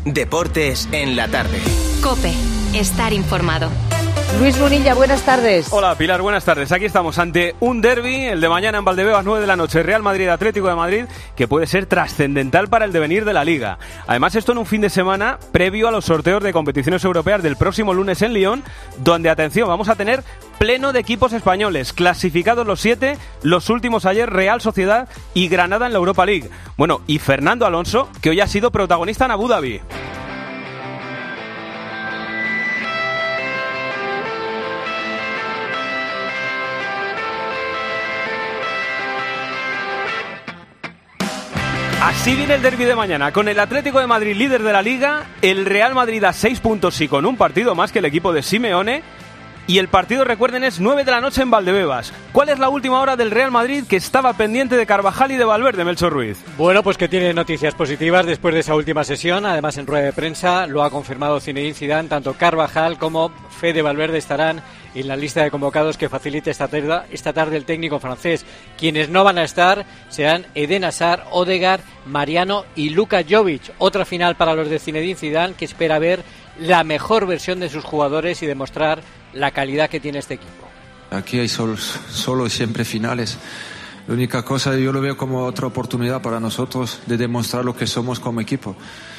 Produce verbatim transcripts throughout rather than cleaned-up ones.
Deportes en la tarde. COPE. Estar informado. Luis Munilla, buenas tardes. Hola Pilar, buenas tardes. Aquí estamos ante un derbi, el de mañana en Valdebebas, nueve de la noche, Real Madrid-Atlético de Madrid, que puede ser trascendental para el devenir de la Liga. Además, esto en un fin de semana previo a los sorteos de competiciones europeas del próximo lunes en Lyon, donde, atención, vamos a tener pleno de equipos españoles, clasificados los siete, los últimos ayer Real Sociedad y Granada en la Europa League. Bueno, y Fernando Alonso, que hoy ha sido protagonista en Abu Dhabi. Así viene el derbi de mañana, con el Atlético de Madrid líder de la Liga, el Real Madrid a seis puntos y con un partido más que el equipo de Simeone, y el partido, recuerden, es nueve de la noche en Valdebebas. ¿Cuál es la última hora del Real Madrid, que estaba pendiente de Carvajal y de Valverde, Melchor Ruiz? Bueno, pues que tiene noticias positivas después de esa última sesión. Además, en rueda de prensa lo ha confirmado Zinedine Zidane. Tanto Carvajal como Fede Valverde estarán en la lista de convocados que facilite esta tarde, esta tarde el técnico francés. Quienes no van a estar serán Eden Hazard, Odegaard, Mariano y Luka Jovic. Otra final para los de Zinedine Zidane, que espera ver la mejor versión de sus jugadores y demostrar la calidad que tiene este equipo. Aquí hay solo, solo siempre finales. La única cosa, yo lo veo como otra oportunidad para nosotros de demostrar lo que somos como equipo.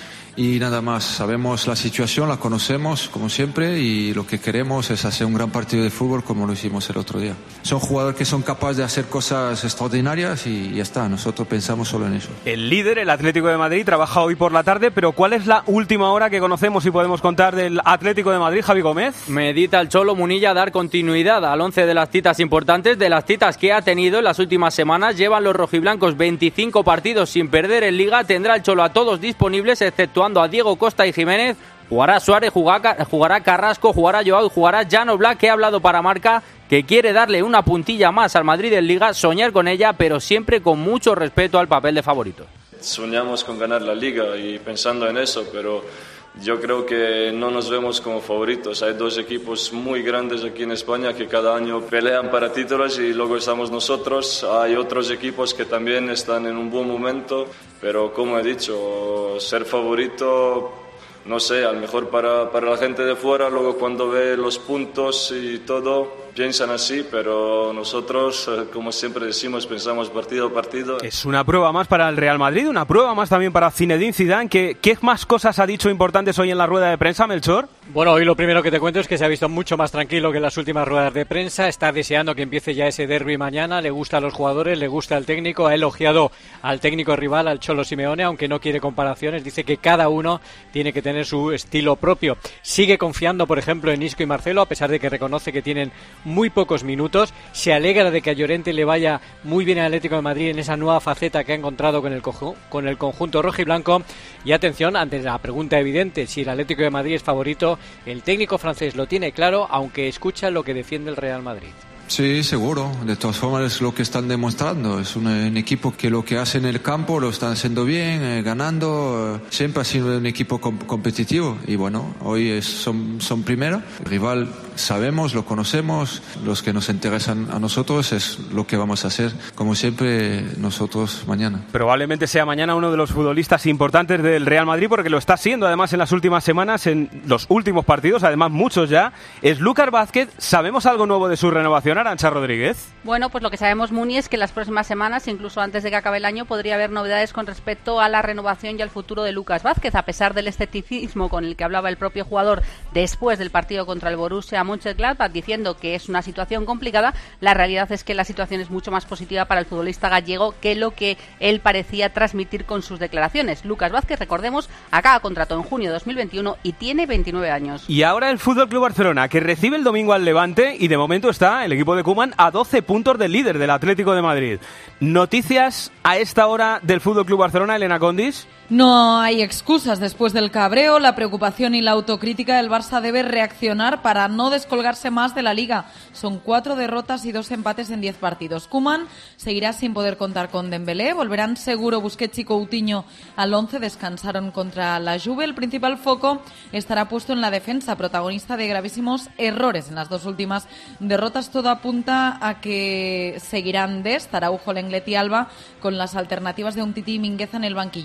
Y nada más, sabemos la situación, la conocemos como siempre y lo que queremos es hacer un gran partido de fútbol como lo hicimos el otro día. Son jugadores que son capaces de hacer cosas extraordinarias y ya está, nosotros pensamos solo en eso. El líder, el Atlético de Madrid, trabaja hoy por la tarde, pero ¿cuál es la última hora que conocemos y podemos contar del Atlético de Madrid, Javi Gómez? Medita el Cholo Munilla dar continuidad al once de las citas importantes, de las citas que ha tenido en las últimas semanas. Llevan los rojiblancos veinticinco partidos sin perder en Liga, tendrá el Cholo a todos disponibles, exceptuando a Diego Costa y Jiménez. Jugará Suárez, jugará, jugará Carrasco, jugará Joao, jugará Jan Oblak, que ha hablado para Marca que quiere darle una puntilla más al Madrid en Liga, soñar con ella, pero siempre con mucho respeto al papel de favorito. Soñamos con ganar la Liga y pensando en eso, pero yo creo que no nos vemos como favoritos. Hay dos equipos muy grandes aquí en España que cada año pelean para títulos y luego estamos nosotros. Hay otros equipos que también están en un buen momento, pero como he dicho, ser favorito, no sé, a lo mejor para, para la gente de fuera, luego cuando ve los puntos y todo, piensan así, pero nosotros, como siempre decimos, pensamos partido a partido. Es una prueba más para el Real Madrid, una prueba más también para Zinedine Zidane. ¿Qué, qué más cosas ha dicho importantes hoy en la rueda de prensa, Melchor? Bueno, hoy lo primero que te cuento es que se ha visto mucho más tranquilo que en las últimas ruedas de prensa. Está deseando que empiece ya ese derbi mañana. Le gusta a los jugadores, le gusta al técnico. Ha elogiado al técnico rival, al Cholo Simeone, aunque no quiere comparaciones. Dice que cada uno tiene que tener su estilo propio. Sigue confiando, por ejemplo, en Isco y Marcelo, a pesar de que reconoce que tienen muy pocos minutos. Se alegra de que a Llorente le vaya muy bien al Atlético de Madrid en esa nueva faceta que ha encontrado con el, cojo, con el conjunto rojiblanco. Y atención, ante la pregunta evidente, si el Atlético de Madrid es favorito, el técnico francés lo tiene claro, aunque escucha lo que defiende el Real Madrid. Sí, seguro. De todas formas es lo que están demostrando. Es un, un equipo que lo que hace en el campo lo están haciendo bien, eh, ganando. Eh, siempre ha sido un equipo com- competitivo y bueno, hoy es, son, son primero. El rival sabemos, lo conocemos. Los que nos interesan a nosotros es lo que vamos a hacer, como siempre, nosotros mañana. Probablemente sea mañana uno de los futbolistas importantes del Real Madrid, porque lo está siendo además en las últimas semanas, en los últimos partidos, además muchos ya. Es Lucas Vázquez. ¿Sabemos algo nuevo de su renovación, Arantxa Rodríguez? Bueno, pues lo que sabemos, Muni, es que en las próximas semanas, incluso antes de que acabe el año, podría haber novedades con respecto a la renovación y al futuro de Lucas Vázquez, a pesar del escepticismo con el que hablaba el propio jugador después del partido contra el Borussia Mönchengladbach, diciendo que es una situación complicada. La realidad es que la situación es mucho más positiva para el futbolista gallego que lo que él parecía transmitir con sus declaraciones. Lucas Vázquez, recordemos, acaba contrato en junio de dos mil veintiuno y tiene veintinueve años. Y ahora el F C Barcelona, que recibe el domingo al Levante y de momento está el equipo de Koeman a doce puntos del líder del Atlético de Madrid. ¿Noticias a esta hora del F C Barcelona, Elena Condis? No hay excusas después del cabreo, la preocupación y la autocrítica. El Barça debe reaccionar para no descolgarse más de la Liga. Son cuatro derrotas y dos empates en diez partidos. Koeman seguirá sin poder contar con Dembélé. Volverán seguro Busquets y Coutinho al once. Descansaron contra la Juve. El principal foco estará puesto en la defensa, protagonista de gravísimos errores en las dos últimas derrotas. Todo apunta a que seguirán Dest, Araujo, Lenglet y Alba, con las alternativas de Umtiti y Mingueza en el banquillo. Koeman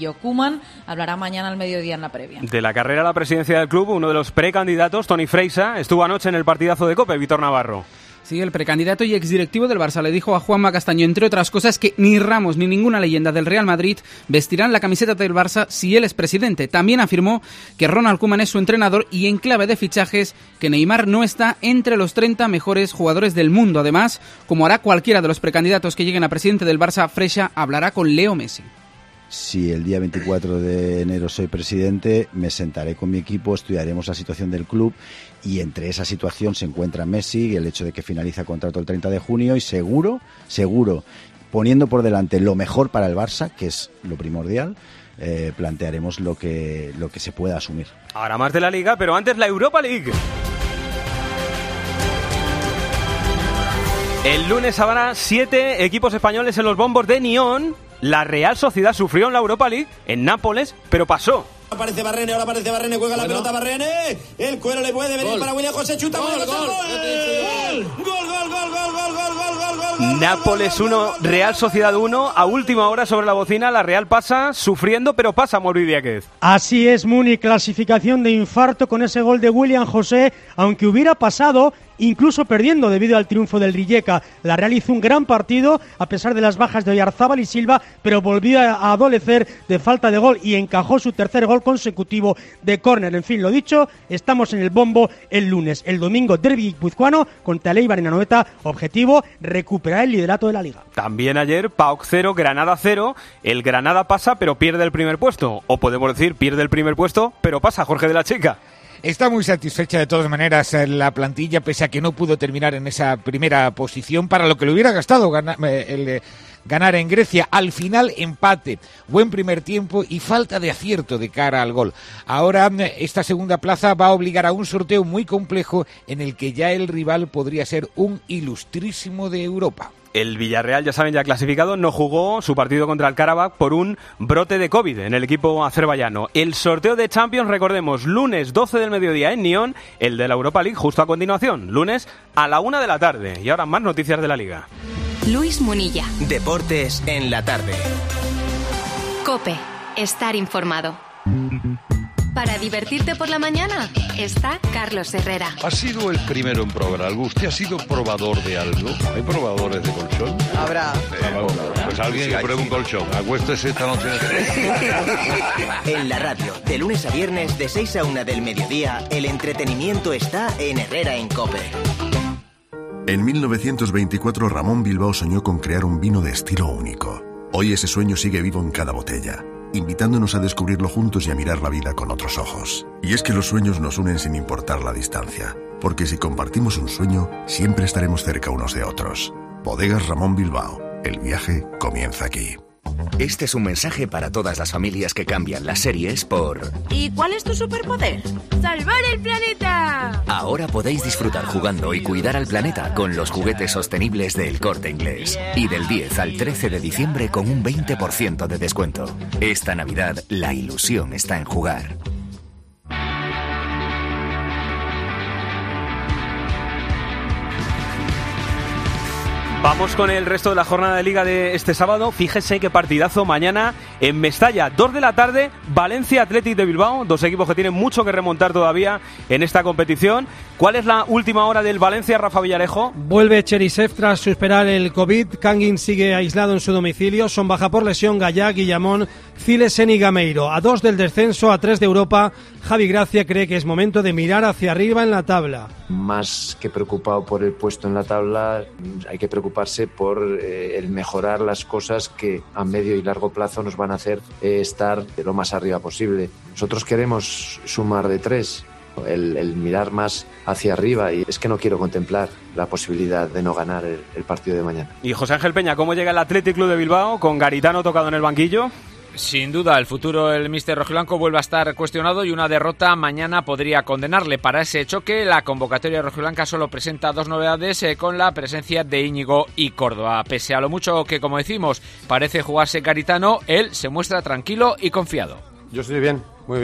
Koeman hablará mañana al mediodía en la previa. De la carrera a la presidencia del club, uno de los precandidatos, Toni Freixa, estuvo anoche en el partidazo de COPE, Víctor Navarro. Sí, el precandidato y exdirectivo del Barça le dijo a Juanma Castaño, entre otras cosas, que ni Ramos ni ninguna leyenda del Real Madrid vestirán la camiseta del Barça si él es presidente. También afirmó que Ronald Koeman es su entrenador y en clave de fichajes que Neymar no está entre los treinta mejores jugadores del mundo. Además, como hará cualquiera de los precandidatos que lleguen a presidente del Barça, Freixa hablará con Leo Messi. Si el día veinticuatro de enero soy presidente, me sentaré con mi equipo, estudiaremos la situación del club y entre esa situación se encuentra Messi y el hecho de que finaliza contrato el treinta de junio y seguro, seguro, poniendo por delante lo mejor para el Barça, que es lo primordial, eh, plantearemos lo que, lo que se pueda asumir. Ahora más de la Liga, pero antes la Europa League. El lunes habrá siete equipos españoles en los bombos de Nión. La Real Sociedad sufrió en la Europa League, en Nápoles, pero pasó. Aparece Barrene, ahora aparece Barrene, juega bueno. la pelota Barrene, el cuero le puede venir gol. para William José, chuta, gol, gol, gol, gol, gol, gol, gol, gol, gol, gol, gol, gol. Nápoles uno, Real Sociedad uno, a última hora sobre la bocina, la Real pasa sufriendo, pero pasa Mauri Diáquez. Así es, Muni, clasificación de infarto con ese gol de William José, aunque hubiera pasado incluso perdiendo debido al triunfo del Rijeka. La Real hizo un gran partido a pesar de las bajas de Oyarzábal y Silva, pero volvió a adolecer de falta de gol y encajó su tercer gol consecutivo de córner. En fin, lo dicho, estamos en el bombo el lunes. El domingo, derbi guipuzcoano contra el Eibar en Anoeta. Objetivo, recuperar el liderato de la Liga. También ayer, P A O K cero, Granada cero. El Granada pasa, pero pierde el primer puesto. O podemos decir, pierde el primer puesto, pero pasa Jorge de la Chica. Está muy satisfecha de todas maneras la plantilla, pese a que no pudo terminar en esa primera posición, para lo que le hubiera gastado ganar, el, ganar en Grecia. Al final, empate, buen primer tiempo y falta de acierto de cara al gol. Ahora, esta segunda plaza va a obligar a un sorteo muy complejo en el que ya el rival podría ser un ilustrísimo de Europa. El Villarreal, ya saben, ya clasificado, no jugó su partido contra el Karabakh por un brote de COVID en el equipo azerbaiyano. El sorteo de Champions, recordemos, lunes doce del mediodía en Nión, el de la Europa League justo a continuación, lunes a la una de la tarde. Y ahora más noticias de la Liga. Luis Munilla. Deportes en la tarde. COPE. Estar informado. Para divertirte por la mañana está Carlos Herrera. Ha sido el primero en probar algo. ¿Usted ha sido probador de algo? ¿Hay probadores de colchón? Habrá. Eh, pues alguien que pruebe un colchón. Acuéstese esta noche. En la radio, de lunes a viernes, de seis a una del mediodía, el entretenimiento está en Herrera en COPE. En mil novecientos veinticuatro, Ramón Bilbao soñó con crear un vino de estilo único. Hoy ese sueño sigue vivo en cada botella, invitándonos a descubrirlo juntos y a mirar la vida con otros ojos. Y es que los sueños nos unen sin importar la distancia, porque si compartimos un sueño, siempre estaremos cerca unos de otros. Bodegas Ramón Bilbao. El viaje comienza aquí. Este es un mensaje para todas las familias que cambian las series por... ¿Y cuál es tu superpoder? ¡Salvar el planeta! Ahora podéis disfrutar jugando y cuidar al planeta con los juguetes sostenibles del Corte Inglés. Y del diez al trece de diciembre con un veinte por ciento de descuento. Esta Navidad, la ilusión está en jugar. Vamos con el resto de la jornada de Liga de este sábado. Fíjese qué partidazo mañana en Mestalla, dos de la tarde, Valencia Athletic de Bilbao, dos equipos que tienen mucho que remontar todavía en esta competición. ¿Cuál es la última hora del Valencia, Rafa Villarejo? Vuelve Cherisev tras superar el COVID, Kangin sigue aislado en su domicilio, son baja por lesión Gallá, Guillamón, Cilesen y Gameiro. A dos del descenso, a tres de Europa, Javi Gracia cree que es momento de mirar hacia arriba en la tabla. Más que preocupado por el puesto en la tabla, hay que preocuparse por eh, el mejorar las cosas que a medio y largo plazo nos van a hacer eh, estar de lo más arriba posible. Nosotros queremos sumar de tres, el, el mirar más hacia arriba, y es que no quiero contemplar la posibilidad de no ganar el, el partido de mañana. Y José Ángel Peña, ¿cómo llega el Athletic Club de Bilbao con Garitano tocado en el banquillo? Sin duda, el futuro del míster rojiblanco vuelve a estar cuestionado y una derrota mañana podría condenarle. Para ese choque, la convocatoria rojiblanca solo presenta dos novedades eh, con la presencia de Íñigo y Córdoba. Pese a lo mucho que, como decimos, parece jugarse Garitano, él se muestra tranquilo y confiado. Yo estoy bien, muy bien.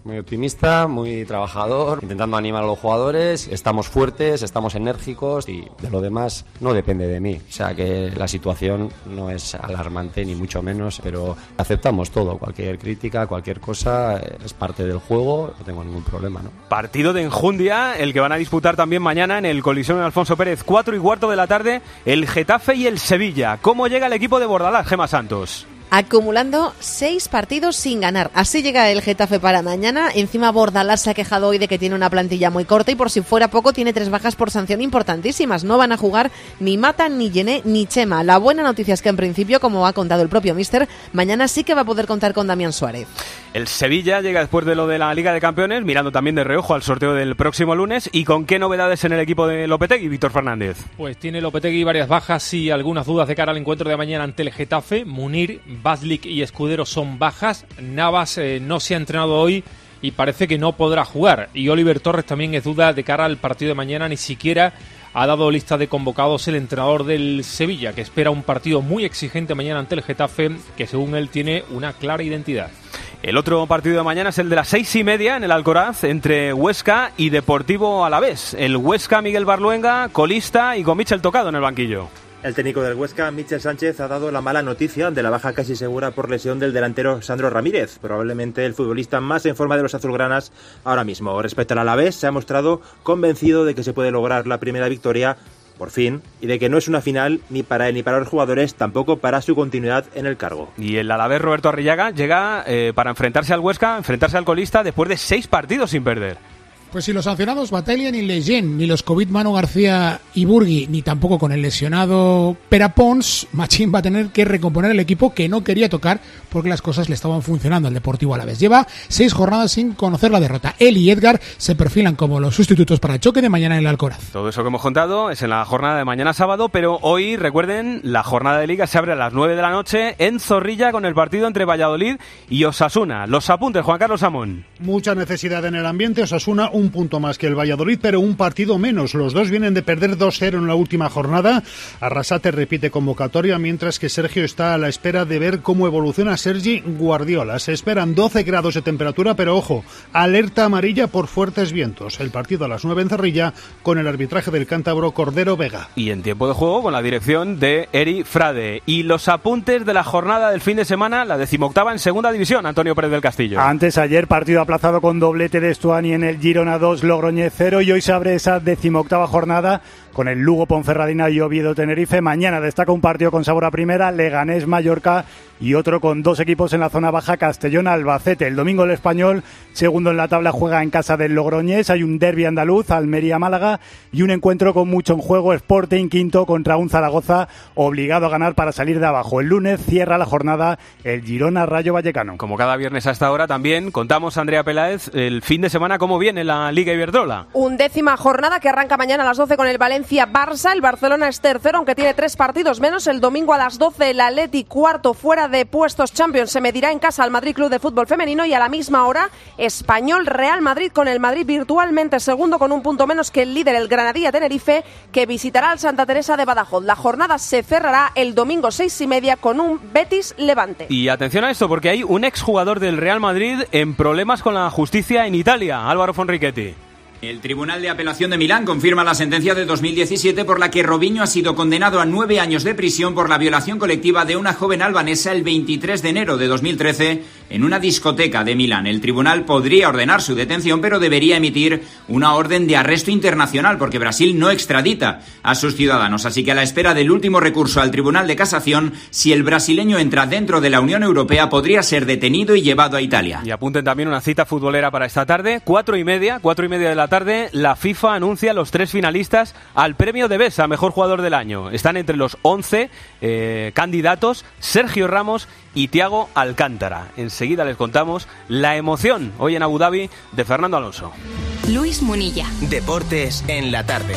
muy optimista, muy trabajador, intentando animar a los jugadores. Estamos fuertes, estamos enérgicos y de lo demás no depende de mí. O sea que la situación no es alarmante ni mucho menos, pero aceptamos todo, cualquier crítica, cualquier cosa es parte del juego, no tengo ningún problema, ¿no? Partido de enjundia, el que van a disputar también mañana en el Coliseum de Alfonso Pérez, cuatro y cuarto de la tarde, el Getafe y el Sevilla. ¿Cómo llega el equipo de Bordalás, Gemma Santos? Acumulando seis partidos sin ganar. Así llega el Getafe para mañana. Encima Bordalás se ha quejado hoy de que tiene una plantilla muy corta y por si fuera poco tiene tres bajas por sanción importantísimas. No van a jugar ni Mata, ni Yené, ni Chema. La buena noticia es que en principio, como ha contado el propio míster, mañana sí que va a poder contar con Damián Suárez. El Sevilla llega después de lo de la Liga de Campeones, mirando también de reojo al sorteo del próximo lunes. ¿Y con qué novedades en el equipo de Lopetegui, Víctor Fernández? Pues tiene Lopetegui varias bajas y algunas dudas de cara al encuentro de mañana ante el Getafe. Munir, Baslik y Escudero son bajas. Navas eh, no se ha entrenado hoy y parece que no podrá jugar. Y Oliver Torres también es duda de cara al partido de mañana. Ni siquiera ha dado lista de convocados el entrenador del Sevilla, que espera un partido muy exigente mañana ante el Getafe, que según él tiene una clara identidad. El otro partido de mañana es el de las seis y media en el Alcoraz, entre Huesca y Deportivo Alavés. El Huesca, Miguel Barluenga, colista y con Michel Tocado en el banquillo. El técnico del Huesca, Michel Sánchez, ha dado la mala noticia de la baja casi segura por lesión del delantero Sandro Ramírez, probablemente el futbolista más en forma de los azulgranas ahora mismo. Respecto al Alavés, se ha mostrado convencido de que se puede lograr la primera victoria, por fin, y de que no es una final ni para él ni para los jugadores, tampoco para su continuidad en el cargo. Y el Alavés, Roberto Arrillaga, llega eh, para enfrentarse al Huesca, enfrentarse al colista después de seis partidos sin perder. Pues si los sancionados Battaglia y Leyen, ni los COVID Manu García y Burgui, ni tampoco con el lesionado Pere Pons, Machín va a tener que recomponer el equipo que no quería tocar porque las cosas le estaban funcionando al Deportivo Alavés. Lleva seis jornadas sin conocer la derrota. Él y Edgar se perfilan como los sustitutos para el choque de mañana en el Alcoraz. Todo eso que hemos contado es en la jornada de mañana sábado, pero hoy, recuerden, la jornada de Liga se abre a las nueve de la noche en Zorrilla con el partido entre Valladolid y Osasuna. Los apuntes, Juan Carlos Amón. Mucha necesidad en el ambiente. Osasuna, un punto más que el Valladolid, pero un partido menos. Los dos vienen de perder dos cero en la última jornada. Arrasate repite convocatoria, mientras que Sergio está a la espera de ver cómo evoluciona Sergi Guardiola. Se esperan doce grados de temperatura, pero ojo, alerta amarilla por fuertes vientos. El partido a las nueve en Zorrilla con el arbitraje del cántabro Cordero Vega. Y en tiempo de juego con la dirección de Eri Frade. Y los apuntes de la jornada del fin de semana, la decimoctava en segunda división, Antonio Pérez del Castillo. Antes, ayer, partido aplazado con doblete de Estuani en el Girona dos, Logroñez cero, y hoy se abre esa decimoctava jornada con el Lugo Ponferradina y Oviedo Tenerife. Mañana destaca un partido con sabor a primera, Leganés Mallorca, y otro con dos equipos en la zona baja, Castellón Albacete. El domingo el Español, segundo en la tabla, juega en casa del Logroñés. Hay un derbi andaluz, Almería Málaga, y un encuentro con mucho en juego, Sporting quinto contra un Zaragoza obligado a ganar para salir de abajo. El lunes cierra la jornada el Girona Rayo Vallecano. Como cada viernes a esta hora también contamos, Andrea Peláez, el fin de semana cómo viene la Liga Iberdrola. Undécima jornada que arranca mañana a las doce con el Valencia-Barça. El Barcelona es tercero, aunque tiene tres partidos menos. El domingo a las doce el Atleti, cuarto fuera de puestos Champions, se medirá en casa al Madrid Club de Fútbol Femenino, y a la misma hora Español Real Madrid, con el Madrid virtualmente segundo con un punto menos que el líder, el Granadilla Tenerife, que visitará al Santa Teresa de Badajoz. La jornada se cerrará el domingo seis y media con un Betis Levante. Y atención a esto, porque hay un exjugador del Real Madrid en problemas con la justicia en Italia, Álvaro Fonrichetti. El Tribunal de Apelación de Milán confirma la sentencia de dos mil diecisiete por la que Robinho ha sido condenado a nueve años de prisión por la violación colectiva de una joven albanesa el veintitrés de enero de dos mil trece en una discoteca de Milán. El tribunal podría ordenar su detención, pero debería emitir una orden de arresto internacional porque Brasil no extradita a sus ciudadanos. Así que a la espera del último recurso al Tribunal de Casación, si el brasileño entra dentro de la Unión Europea, podría ser detenido y llevado a Italia. Y apunten también una cita futbolera para esta tarde, cuatro y media, cuatro y media de la tarde. Tarde, la FIFA anuncia los tres finalistas al premio de Besa, mejor jugador del año. Están entre los once eh, candidatos Sergio Ramos y Thiago Alcántara. Enseguida les contamos la emoción hoy en Abu Dhabi de Fernando Alonso. Luis Munilla. Deportes en la tarde.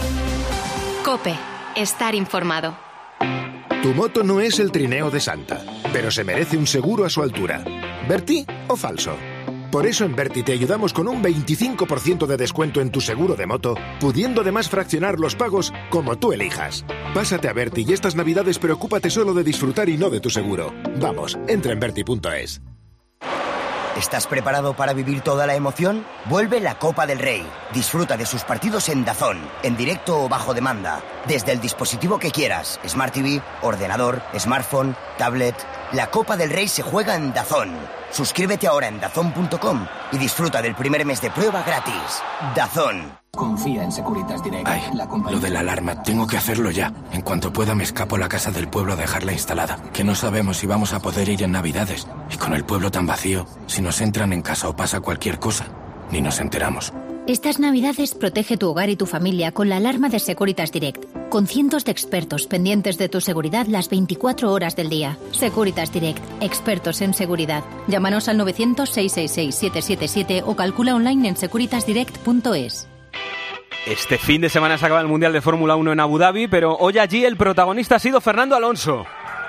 COPE. Estar informado. Tu moto no es el trineo de Santa, pero se merece un seguro a su altura. ¿Berti o falso? Por eso en Berti te ayudamos con un veinticinco por ciento de descuento en tu seguro de moto, pudiendo además fraccionar los pagos como tú elijas. Pásate a Berti y estas navidades preocúpate solo de disfrutar y no de tu seguro. Vamos, entra en berti punto es. ¿Estás preparado para vivir toda la emoción? Vuelve la Copa del Rey. Disfruta de sus partidos en DAZN, en directo o bajo demanda, desde el dispositivo que quieras, Smart T V, ordenador, smartphone, tablet. La Copa del Rey se juega en DAZN. Suscríbete ahora en dazn punto com y disfruta del primer mes de prueba gratis. DAZN. Confía en Securitas Direct. Ay, lo de la alarma, tengo que hacerlo ya. En cuanto pueda me escapo a la casa del pueblo a dejarla instalada. Que no sabemos si vamos a poder ir en Navidades. Y con el pueblo tan vacío, si nos entran en casa o pasa cualquier cosa, ni nos enteramos. Estas Navidades protege tu hogar y tu familia con la alarma de Securitas Direct. Con cientos de expertos pendientes de tu seguridad las veinticuatro horas del día. Securitas Direct, expertos en seguridad. Llámanos al novecientos, seiscientos sesenta y seis, setecientos setenta y siete o calcula online en securitas direct punto es. Este fin de semana se acaba el Mundial de Fórmula uno en Abu Dhabi, pero hoy allí el protagonista ha sido Fernando Alonso.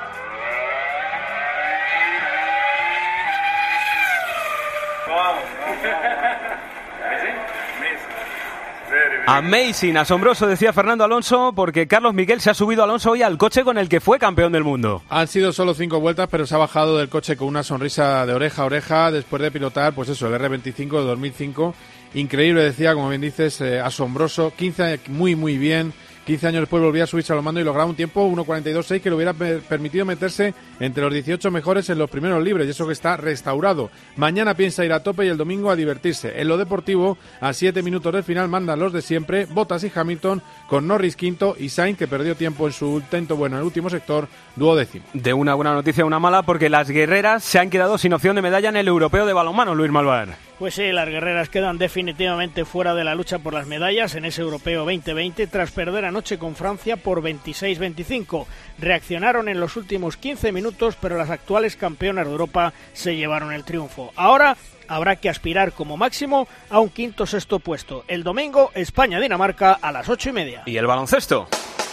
Amazing, asombroso, decía Fernando Alonso, porque Carlos Miquel se ha subido Alonso hoy al coche con el que fue campeón del mundo. Han sido solo cinco vueltas, pero se ha bajado del coche con una sonrisa de oreja a oreja después de pilotar, pues eso, el erre veinticinco de dos mil cinco. Increíble, decía, como bien dices, eh, asombroso, quince años, muy muy bien. quince años después volvía a subirse al mando y lograba un tiempo uno cuarenta y dos seis que le hubiera per- permitido meterse entre los dieciocho mejores en los primeros libres, y eso que está restaurado. Mañana piensa ir a tope y el domingo a divertirse. En lo deportivo, a siete minutos del final mandan los de siempre, Bottas y Hamilton, con Norris quinto y Sainz, que perdió tiempo en su intento bueno en el último sector, duodécimo. De una buena noticia a una mala, porque las guerreras se han quedado sin opción de medalla en el europeo de balonmano, Luis Malvar. Pues sí, las guerreras quedan definitivamente fuera de la lucha por las medallas en ese europeo veinte veinte tras perder anoche con Francia por veintiséis veinticinco. Reaccionaron en los últimos quince minutos, pero las actuales campeonas de Europa se llevaron el triunfo. Ahora habrá que aspirar como máximo a un quinto sexto puesto. El domingo, España-Dinamarca a las ocho y media. ¿Y el baloncesto?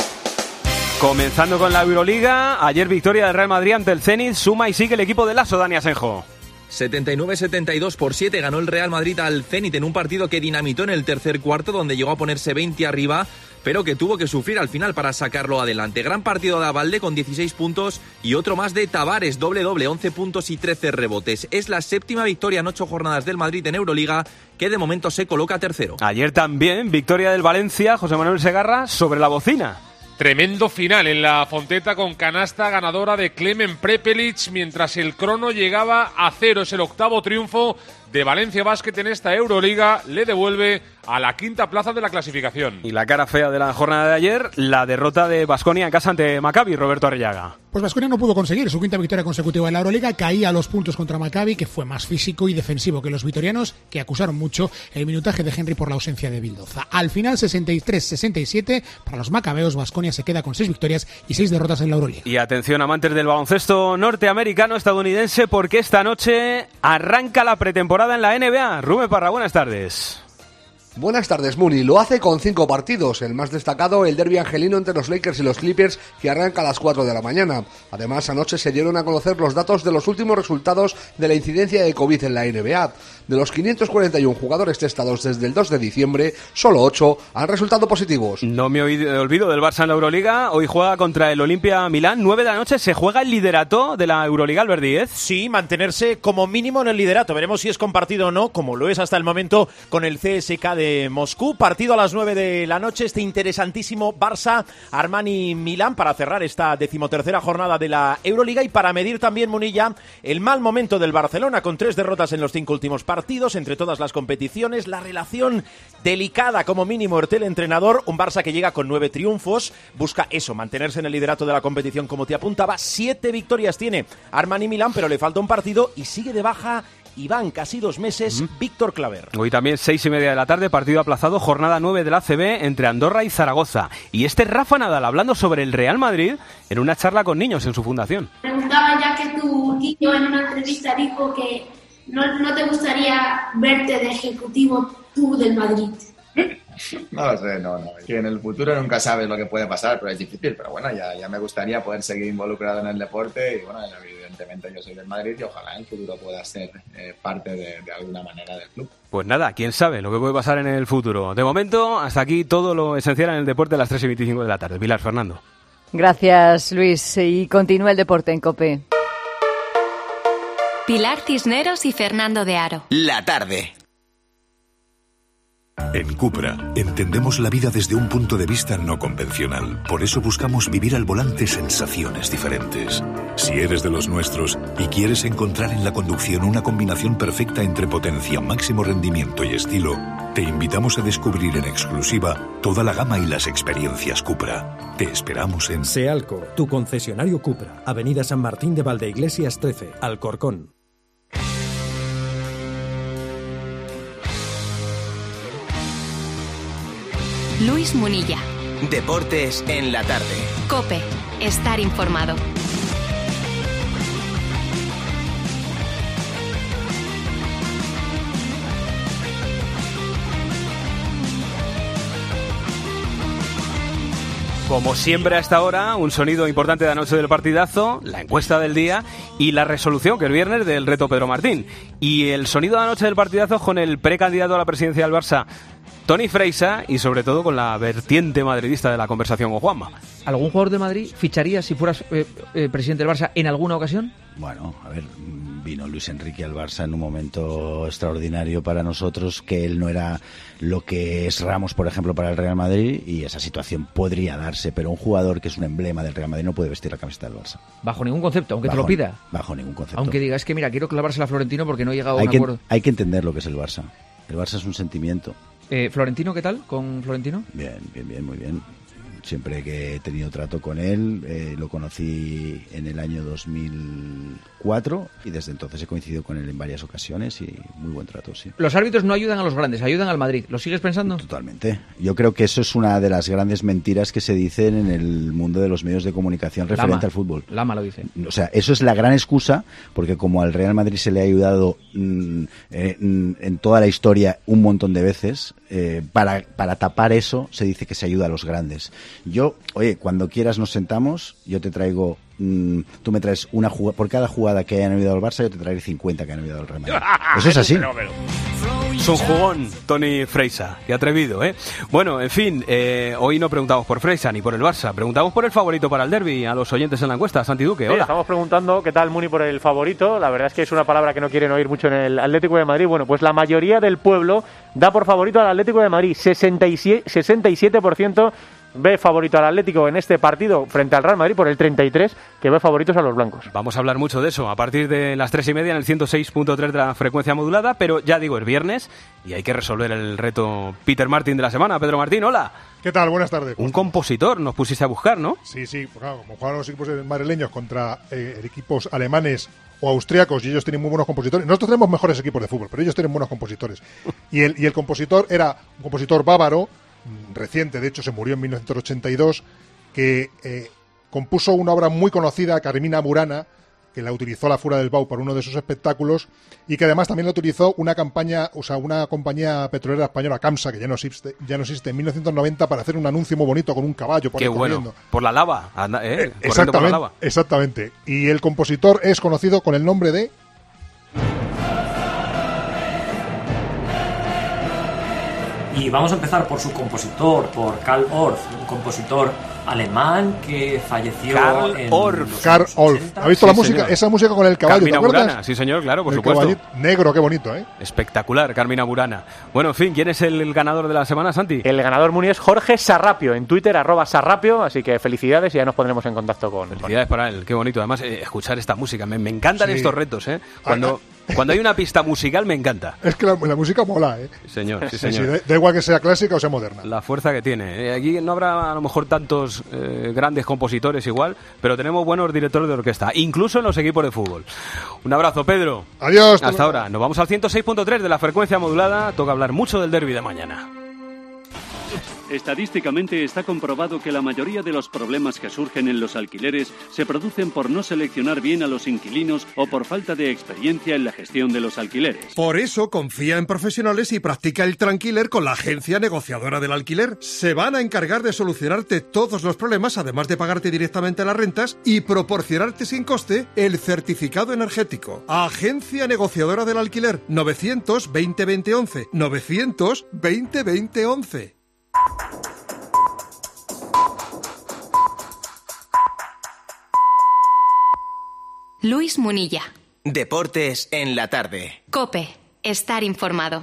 Comenzando con la Euroliga, ayer victoria del Real Madrid ante el Zenit, suma y sigue el equipo de Lasso, Dani Asenjo. setenta y nueve setenta y dos por siete ganó el Real Madrid al Zenit en un partido que dinamitó en el tercer cuarto, donde llegó a ponerse veinte arriba, pero que tuvo que sufrir al final para sacarlo adelante. Gran partido de Abalde con dieciséis puntos y otro más de Tavares, doble doble, once puntos y trece rebotes. Es la séptima victoria en ocho jornadas del Madrid en Euroliga, que de momento se coloca tercero. Ayer también victoria del Valencia, José Manuel Segarra, sobre la bocina. Tremendo final en la Fonteta con canasta ganadora de Klemen Prepelic mientras el crono llegaba a cero. Es el octavo triunfo de Valencia Basket en esta Euroliga. Le devuelve a la quinta plaza de la clasificación. Y la cara fea de la jornada de ayer, la derrota de Baskonia en casa ante Maccabi, Roberto Arrillaga. Pues Baskonia no pudo conseguir su quinta victoria consecutiva en la Euroliga, caía a los puntos contra Maccabi, que fue más físico y defensivo que los vitorianos, que acusaron mucho el minutaje de Henry por la ausencia de Bildoza. Al final, sesenta y tres sesenta y siete para los macabeos. Baskonia se queda con seis victorias y seis derrotas en la Euroliga. Y atención, amantes del baloncesto norteamericano estadounidense, porque esta noche arranca la pretemporada en la N B A. Rubén Parra, buenas tardes. Buenas tardes, Muni. Lo hace con cinco partidos. El más destacado, el derbi angelino entre los Lakers y los Clippers, que arranca a las cuatro de la mañana. Además, anoche se dieron a conocer los datos de los últimos resultados de la incidencia de COVID en la N B A. De los quinientos cuarenta y uno jugadores testados desde el dos de diciembre, solo ocho han resultado positivos. No me olvido del Barça en la Euroliga. Hoy juega contra el Olimpia Milán. nueve de la noche se juega el liderato de la Euroliga, Albert Díez. Sí, mantenerse como mínimo en el liderato. Veremos si es compartido o no, como lo es hasta el momento con el C S K de Moscú. Partido a las nueve de la noche, este interesantísimo Barça Armani Milán, para cerrar esta decimotercera jornada de la Euroliga y para medir también, Munilla, el mal momento del Barcelona, con tres derrotas en los cinco últimos partidos entre todas las competiciones, la relación delicada como mínimo Ertel entrenador, un Barça que llega con nueve triunfos, busca eso, mantenerse en el liderato de la competición como te apuntaba. Siete victorias tiene Armani Milán, pero le falta un partido y sigue de baja Iván, casi dos meses, mm. Víctor Claver. Hoy también seis y media de la tarde, partido aplazado, jornada nueve de la A C B entre Andorra y Zaragoza. Y este es Rafa Nadal hablando sobre el Real Madrid en una charla con niños en su fundación. Preguntaba, ya que tu tío en una entrevista dijo que no, no te gustaría verte de ejecutivo tú del Madrid. No lo sé, no, no. Que en el futuro nunca sabes lo que puede pasar, pero es difícil. Pero bueno, ya, ya me gustaría poder seguir involucrado en el deporte y bueno, evidentemente yo soy del Madrid y ojalá en el futuro pueda ser eh, parte de, de alguna manera del club. Pues nada, quién sabe lo que puede pasar en el futuro. De momento, hasta aquí todo lo esencial en el deporte a las tres y veinticinco de la tarde. Pilar, Fernando. Gracias, Luis. Y continúa el deporte en COPE. Pilar Cisneros y Fernando de Aro. La tarde. En Cupra entendemos la vida desde un punto de vista no convencional. Por eso buscamos vivir al volante sensaciones diferentes. Si eres de los nuestros y quieres encontrar en la conducción una combinación perfecta entre potencia, máximo rendimiento y estilo, te invitamos a descubrir en exclusiva toda la gama y las experiencias Cupra. Te esperamos en Sealco, tu concesionario Cupra, Avenida San Martín de Valdeiglesias trece, Alcorcón. Luis Munilla. Deportes en la tarde. COPE. Estar informado. Como siempre a esta hora, un sonido importante de anoche del partidazo, la encuesta del día y la resolución, que el viernes, del reto Pedro Martín. Y el sonido de anoche del partidazo con el precandidato a la presidencia del Barça, Toni Freixa, y sobre todo con la vertiente madridista de la conversación con Juanma. ¿Algún jugador de Madrid ficharía si fueras eh, eh, presidente del Barça en alguna ocasión? Bueno, a ver, vino Luis Enrique al Barça en un momento extraordinario para nosotros, que él no era lo que es Ramos, por ejemplo, para el Real Madrid, y esa situación podría darse, pero un jugador que es un emblema del Real Madrid no puede vestir la camiseta del Barça. Bajo ningún concepto, aunque bajo, te lo pida. Bajo ningún concepto. Aunque diga, es que mira, quiero clavársela a Florentino porque no he llegado hay a un que, acuerdo. Hay que entender lo que es el Barça. El Barça es un sentimiento. Eh, ¿Florentino qué tal? ¿Con Florentino? Bien, bien, bien, muy bien. Siempre que he tenido trato con él, eh, lo conocí en el año dos mil cuatro y desde entonces he coincidido con él en varias ocasiones y muy buen trato, sí. Los árbitros no ayudan a los grandes, ayudan al Madrid. ¿Lo sigues pensando? Totalmente. Yo creo que eso es una de las grandes mentiras que se dicen en el mundo de los medios de comunicación referente Lama. al fútbol. Lama lo dice. O sea, eso es la gran excusa, porque como al Real Madrid se le ha ayudado mmm, eh, mmm, en toda la historia un montón de veces, eh, para, para tapar eso se dice que se ayuda a los grandes. Yo, oye, cuando quieras nos sentamos, yo te traigo, mmm, tú me traes una jugada, por cada jugada que hayan ayudado al Barça, yo te traeré cincuenta que han ayudado al Real Madrid. Eso es así. Es un jugón, Toni Freixa. Qué atrevido, ¿eh? Bueno, en fin, eh, hoy no preguntamos por Freixa ni por el Barça. Preguntamos por el favorito para el derbi a los oyentes en la encuesta. Santi Duque, hola. Sí, estamos preguntando qué tal Muni por el favorito. La verdad es que es una palabra que no quieren oír mucho en el Atlético de Madrid. Bueno, pues la mayoría del pueblo da por favorito al Atlético de Madrid. sesenta y siete por ciento ve favorito al Atlético en este partido frente al Real Madrid, por el treinta y tres por ciento que ve favoritos a los blancos. Vamos a hablar mucho de eso a partir de las tres y media en el ciento seis punto tres de la frecuencia modulada, pero ya digo, es viernes y hay que resolver el reto Peter Martin de la semana. Pedro Martín, hola. ¿Qué tal? Buenas tardes. Un compositor nos pusiste a buscar, ¿no? Sí, sí, pues claro, como juegan los equipos madrileños contra eh, equipos alemanes o austriacos, y ellos tienen muy buenos compositores. Nosotros tenemos mejores equipos de fútbol, pero ellos tienen buenos compositores. Y el, y el compositor era un compositor bávaro, reciente, de hecho se murió en mil novecientos ochenta y dos, que eh, compuso una obra muy conocida, Carmina Burana, que la utilizó la Fura del Bau para uno de sus espectáculos, y que además también la utilizó una campaña, o sea, una compañía petrolera española, Camsa, que ya no existe, ya no existe en mil novecientos noventa, para hacer un anuncio muy bonito con un caballo por Qué ahí bueno, corriendo. Por la lava, anda, ¿eh? eh exactamente, por la lava. Exactamente. Y el compositor es conocido con el nombre de... Y vamos a empezar por su compositor, por Karl Orff, un compositor alemán que falleció Karl en Orff. Karl Orff. ¿Ha visto sí, la música? Señor. Esa música con el caballo, Carmina ¿te acuerdas? Burana, sí señor, claro, por el supuesto. Negro, qué bonito, ¿eh? Espectacular, Carmina Burana. Bueno, en fin, ¿quién es el ganador de la semana, Santi? El ganador, Muni, es Jorge Sarrapio, en Twitter, arroba Sarrapio, así que felicidades y ya nos pondremos en contacto con... Felicidades para él, qué bonito. Además, eh, escuchar esta música, me, me encantan Sí. estos retos, ¿eh? Cuando... Cuando hay una pista musical me encanta. Es que la, la música mola, ¿eh? Sí, señor, sí, Sí, señor. sí, da, da igual que sea clásica o sea moderna. La fuerza que tiene. Eh, aquí no habrá a lo mejor tantos eh, grandes compositores igual, pero tenemos buenos directores de orquesta, incluso en los equipos de fútbol. Un abrazo, Pedro. Adiós. Hasta ahora. Nos vamos al ciento seis punto tres de la frecuencia modulada. Toca hablar mucho del derbi de mañana. Estadísticamente está comprobado que la mayoría de los problemas que surgen en los alquileres se producen por no seleccionar bien a los inquilinos o por falta de experiencia en la gestión de los alquileres. Por eso confía en profesionales y practica el Tranquiler con la agencia negociadora del alquiler. Se van a encargar de solucionarte todos los problemas, además de pagarte directamente las rentas y proporcionarte sin coste el certificado energético. Agencia negociadora del alquiler, novecientos veinte veinte once, novecientos veinte veinte once. Luis Munilla. Deportes en la tarde. COPE. Estar informado.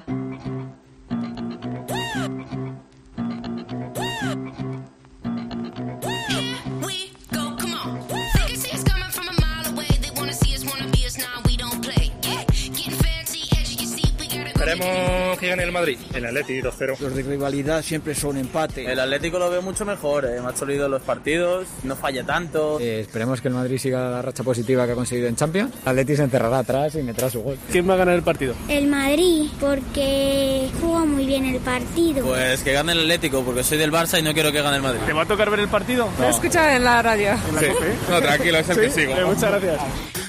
Esperemos que gane el Madrid, el Atleti dos cero. Los de rivalidad siempre son empate. El Atlético lo veo mucho mejor, eh. más sólido en los partidos, no falla tanto. Eh, esperemos que el Madrid siga la racha positiva que ha conseguido en Champions. El Atleti se encerrará atrás y meterá su gol. ¿Quién va a ganar el partido? El Madrid, porque jugó muy bien el partido. Pues que gane el Atlético, porque soy del Barça y no quiero que gane el Madrid. ¿Te va a tocar ver el partido? Lo he escuchado en la radio. ¿En la sí. COPE? No, tranquilo, es el ¿Sí? que sigo. Eh, muchas gracias.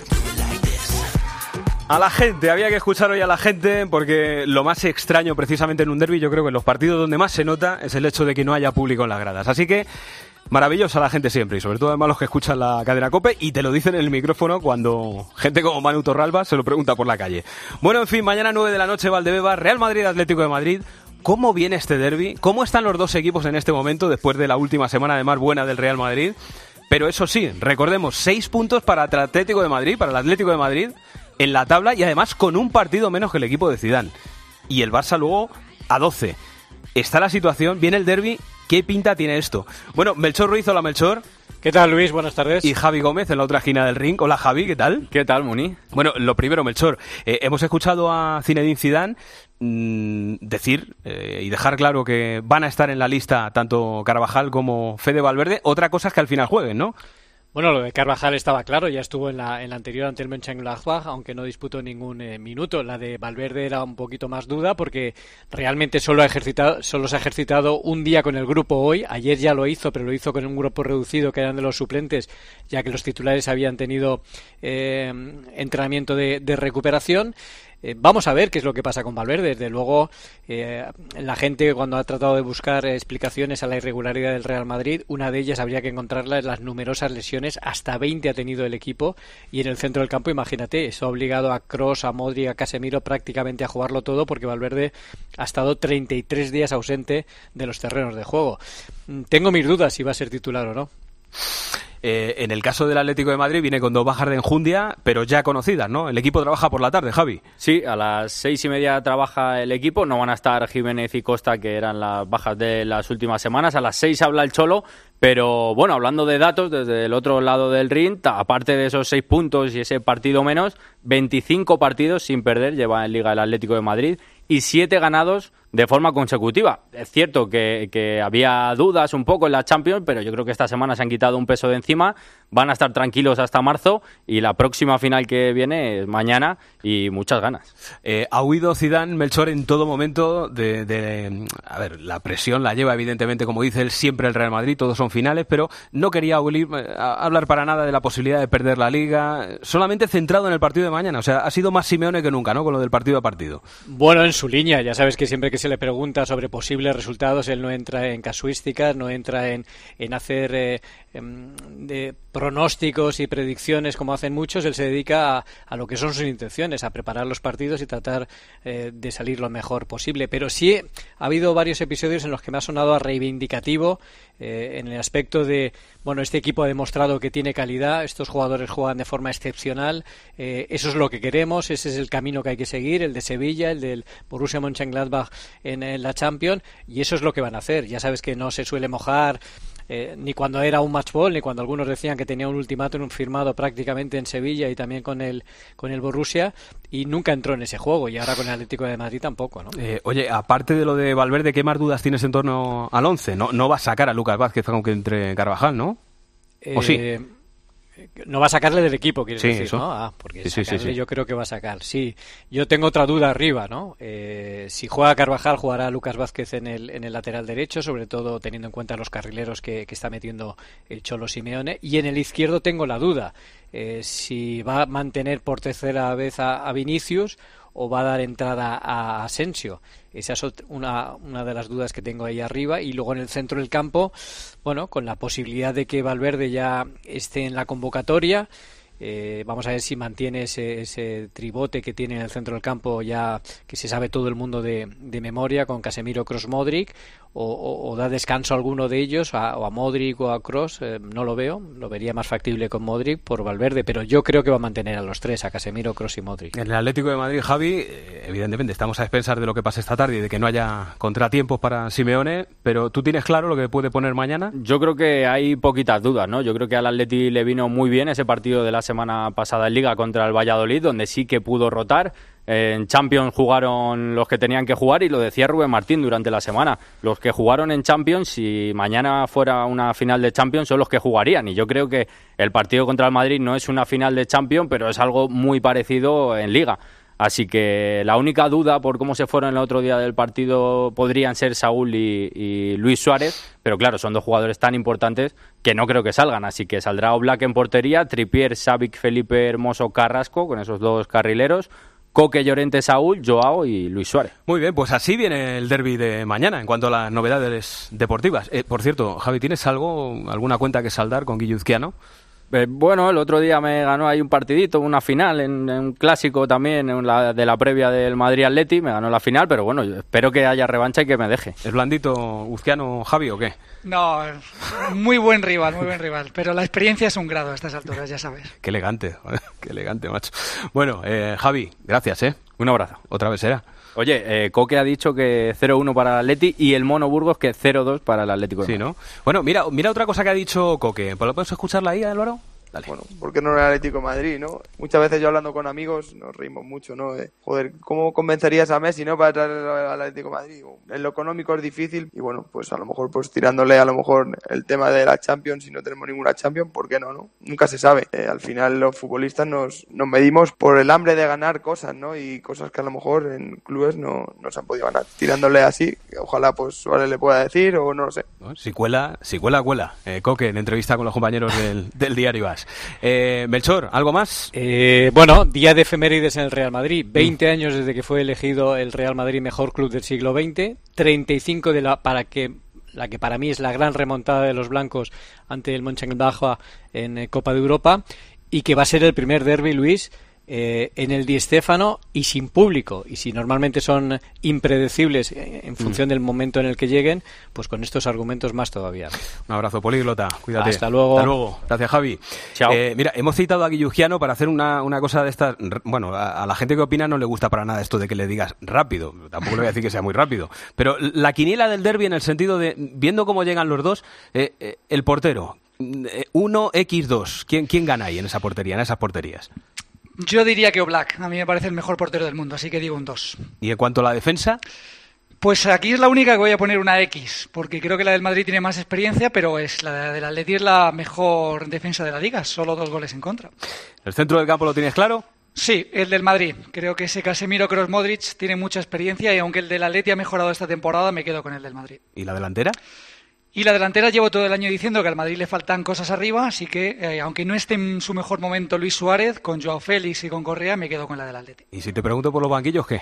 A la gente, había que escuchar hoy a la gente porque lo más extraño precisamente en un derbi, yo creo que en los partidos donde más se nota es el hecho de que no haya público en las gradas. Así que maravillosa la gente siempre y sobre todo además los que escuchan la cadena COPE y te lo dicen en el micrófono cuando gente como Manu Torralba se lo pregunta por la calle. Bueno, en fin, mañana nueve de la noche Valdebebas, Real Madrid Atlético de Madrid. ¿Cómo viene este derbi? ¿Cómo están los dos equipos en este momento después de la última semana además buena del Real Madrid? Pero eso sí, recordemos, seis puntos para el Atlético de Madrid, para el Atlético de Madrid en la tabla y además con un partido menos que el equipo de Zidane. Y el Barça luego a doce. Está la situación, viene el derbi, ¿qué pinta tiene esto? Bueno, Melchor Ruiz, hola Melchor. ¿Qué tal, Luis? Buenas tardes. Y Javi Gómez en la otra esquina del ring. Hola Javi, ¿qué tal? ¿Qué tal, Muni? Bueno, lo primero, Melchor, eh, hemos escuchado a Zinedine Zidane mmm, decir eh, y dejar claro que van a estar en la lista tanto Carvajal como Fede Valverde. Otra cosa es que al final jueguen, ¿no? Bueno, lo de Carvajal estaba claro, ya estuvo en la, en la anterior ante el Mönchengladbach, aunque no disputó ningún eh, minuto. La de Valverde era un poquito más duda porque realmente solo, ha ejercitado, solo se ha ejercitado un día con el grupo hoy. Ayer ya lo hizo, pero lo hizo con un grupo reducido que eran de los suplentes, ya que los titulares habían tenido eh, entrenamiento de, de recuperación. Eh, vamos a ver qué es lo que pasa con Valverde. Desde luego, eh, la gente cuando ha tratado de buscar explicaciones a la irregularidad del Real Madrid, una de ellas habría que encontrarla en las numerosas lesiones, hasta veinte ha tenido el equipo, y en el centro del campo, imagínate, eso ha obligado a Kroos, a Modric, a Casemiro prácticamente a jugarlo todo, porque Valverde ha estado treinta y tres días ausente de los terrenos de juego. Tengo mis dudas si va a ser titular o no. Eh, en el caso del Atlético de Madrid viene con dos bajas de enjundia, pero ya conocidas, ¿no? El equipo trabaja por la tarde, Javi. Sí, a las seis y media trabaja el equipo, no van a estar Jiménez y Costa, que eran las bajas de las últimas semanas. A las seis habla el Cholo, pero bueno, hablando de datos, desde el otro lado del ring, aparte de esos seis puntos y ese partido menos, veinticinco partidos sin perder lleva en Liga el Atlético de Madrid y siete ganados de forma consecutiva. Es cierto que, que había dudas un poco en la Champions, pero yo creo que esta semana se han quitado un peso de encima, van a estar tranquilos hasta marzo y la próxima final que viene es mañana y muchas ganas. Eh, ha huido Zidane, Melchor, en todo momento de, de... A ver, la presión la lleva evidentemente, como dice él, siempre el Real Madrid, todos son finales, pero no quería oír, hablar para nada de la posibilidad de perder la Liga, solamente centrado en el partido de mañana. O sea, ha sido más Simeone que nunca, ¿no?, con lo del partido a partido. Bueno, en su línea, ya sabes que siempre que se le pregunta sobre posibles resultados, él no entra en casuísticas, no entra en, en hacer eh, de pronósticos y predicciones como hacen muchos. Él se dedica a, a lo que son sus intenciones, a preparar los partidos y tratar eh, de salir lo mejor posible. Pero sí ha habido varios episodios en los que me ha sonado a reivindicativo eh, en el aspecto de, bueno, este equipo ha demostrado que tiene calidad, estos jugadores juegan de forma excepcional, eh, eso es lo que queremos, ese es el camino que hay que seguir, el de Sevilla, el del Borussia Mönchengladbach en, en la Champions, y eso es lo que van a hacer. Ya sabes que no se suele mojar Eh, ni cuando era un match ball, ni cuando algunos decían que tenía un ultimátum firmado prácticamente en Sevilla y también con el con el Borussia, y nunca entró en ese juego, y ahora con el Atlético de Madrid tampoco, ¿no? Eh, oye, aparte de lo de Valverde, ¿qué más dudas tienes en torno al once? No, no va a sacar a Lucas Vázquez aunque entre Carvajal, ¿no? ¿O sí? Eh, no va a sacarle del equipo, quieres sí, decir, eso. ¿no? Ah, porque sí, sacarle sí, sí. yo creo que va a sacar. Sí, yo tengo otra duda arriba, ¿no? Eh, si juega Carvajal, jugará Lucas Vázquez en el en el lateral derecho, sobre todo teniendo en cuenta los carrileros que, que está metiendo el Cholo Simeone. Y en el izquierdo tengo la duda, eh, si va a mantener por tercera vez a, a Vinicius o va a dar entrada a Asensio. Esa es una, una de las dudas que tengo ahí arriba. Y luego en el centro del campo, bueno, con la posibilidad de que Valverde ya esté en la convocatoria, Eh, vamos a ver si mantiene ese, ese tribote que tiene en el centro del campo, ya que se sabe todo el mundo de, de memoria, con Casemiro, Kroos, Modric, o, o, o da descanso a alguno de ellos, a, o a Modric o a Kroos. Eh, no lo veo, lo vería más factible con Modric por Valverde, pero yo creo que va a mantener a los tres, a Casemiro, Kroos y Modric. En el Atlético de Madrid, Javi, evidentemente estamos a expensas de lo que pase esta tarde y de que no haya contratiempos para Simeone, pero ¿tú tienes claro lo que puede poner mañana? Yo creo que hay poquitas dudas, ¿no? Yo creo que al Atleti le vino muy bien ese partido de la semana pasada en Liga contra el Valladolid, donde sí que pudo rotar. En Champions jugaron los que tenían que jugar, y lo decía Rubén Martín durante la semana. Los que jugaron en Champions, si mañana fuera una final de Champions, son los que jugarían. Y yo creo que el partido contra el Madrid no es una final de Champions, pero es algo muy parecido en Liga. Así que la única duda por cómo se fueron el otro día del partido podrían ser Saúl y, y Luis Suárez, pero claro, son dos jugadores tan importantes que no creo que salgan, así que saldrá Oblak en portería, Trippier, Savic, Felipe, Hermoso, Carrasco, con esos dos carrileros, Coque, Llorente, Saúl, Joao y Luis Suárez. Muy bien, pues así viene el derbi de mañana en cuanto a las novedades deportivas. Eh, por cierto, Javi, ¿tienes algo, alguna cuenta que saldar con Guilluzquiano? Eh, bueno, el otro día me ganó ahí un partidito, una final, en, en un clásico también, en la, de la previa del Madrid-Atleti, me ganó la final, pero bueno, yo espero que haya revancha y que me deje. ¿Es blandito Uzquiano, Javi, o qué? No, muy buen rival, muy buen rival, pero la experiencia es un grado a estas alturas, ya sabes. Qué elegante, qué elegante, macho. Bueno, eh, Javi, gracias, ¿eh? Un abrazo. Otra vez será. Oye, eh, Coque ha dicho que cero uno para el Atleti y el Mono Burgos que cero dos para el Atlético de Madrid. Sí, ¿no? Bueno, mira, mira otra cosa que ha dicho Coque. ¿Podemos escucharla ahí, Álvaro? Dale. Bueno, ¿por qué no el Atlético de Madrid, no? Muchas veces yo hablando con amigos nos reímos mucho, ¿no? De, joder, ¿cómo convencerías a Messi, no, para traer al Atlético de Madrid? En lo económico es difícil y bueno, pues a lo mejor pues tirándole a lo mejor el tema de la Champions, si no tenemos ninguna Champions, ¿por qué no, no? Nunca se sabe. Eh, al final los futbolistas nos, nos medimos por el hambre de ganar cosas, ¿no? Y cosas que a lo mejor en clubes no, no se han podido ganar. Tirándole así, ojalá pues Suárez le pueda decir o no lo sé. ¿No? Si cuela, si cuela, cuela. Eh, Coque, en entrevista con los compañeros del, del diario A S. Eh, Melchor, ¿algo más? Eh, bueno, día de efemérides en el Real Madrid. veinte mm. años desde que fue elegido el Real Madrid mejor club del siglo veinte. treinta y cinco de la, para que, la que para mí es la gran remontada de los blancos ante el Mönchengladbach en eh, Copa de Europa. Y que va a ser el primer derbi, Luis, eh, en el Di Stéfano y sin público. Y si normalmente son impredecibles en función mm. del momento en el que lleguen, pues con estos argumentos más todavía. Un abrazo, políglota. Cuídate. Hasta luego. Hasta luego. Gracias, Javi. Chao. Eh, mira, hemos citado a Guilluzquiano para hacer una, una cosa de estas. Bueno, a, a la gente que opina no le gusta para nada esto de que le digas rápido. Tampoco le voy a decir que sea muy rápido. Pero la quiniela del derbi en el sentido de, viendo cómo llegan los dos, eh, eh, el portero, uno equis dos. ¿Quién, ¿Quién gana ahí en esa portería, en esas porterías? Yo diría que Oblak, a mí me parece el mejor portero del mundo, así que digo un dos. ¿Y en cuanto a la defensa? Pues aquí es la única que voy a poner una X, porque creo que la del Madrid tiene más experiencia, pero es la del Atleti es la mejor defensa de la Liga, solo dos goles en contra. ¿El centro del campo lo tienes claro? Sí, el del Madrid. Creo que ese Casemiro, Kroos, Modric tiene mucha experiencia y aunque el del Atleti ha mejorado esta temporada, me quedo con el del Madrid. ¿Y la delantera? Y la delantera llevo todo el año diciendo que al Madrid le faltan cosas arriba, así que eh, aunque no esté en su mejor momento Luis Suárez, con Joao Félix y con Correa, me quedo con la del Atleti. ¿Y si te pregunto por los banquillos, qué?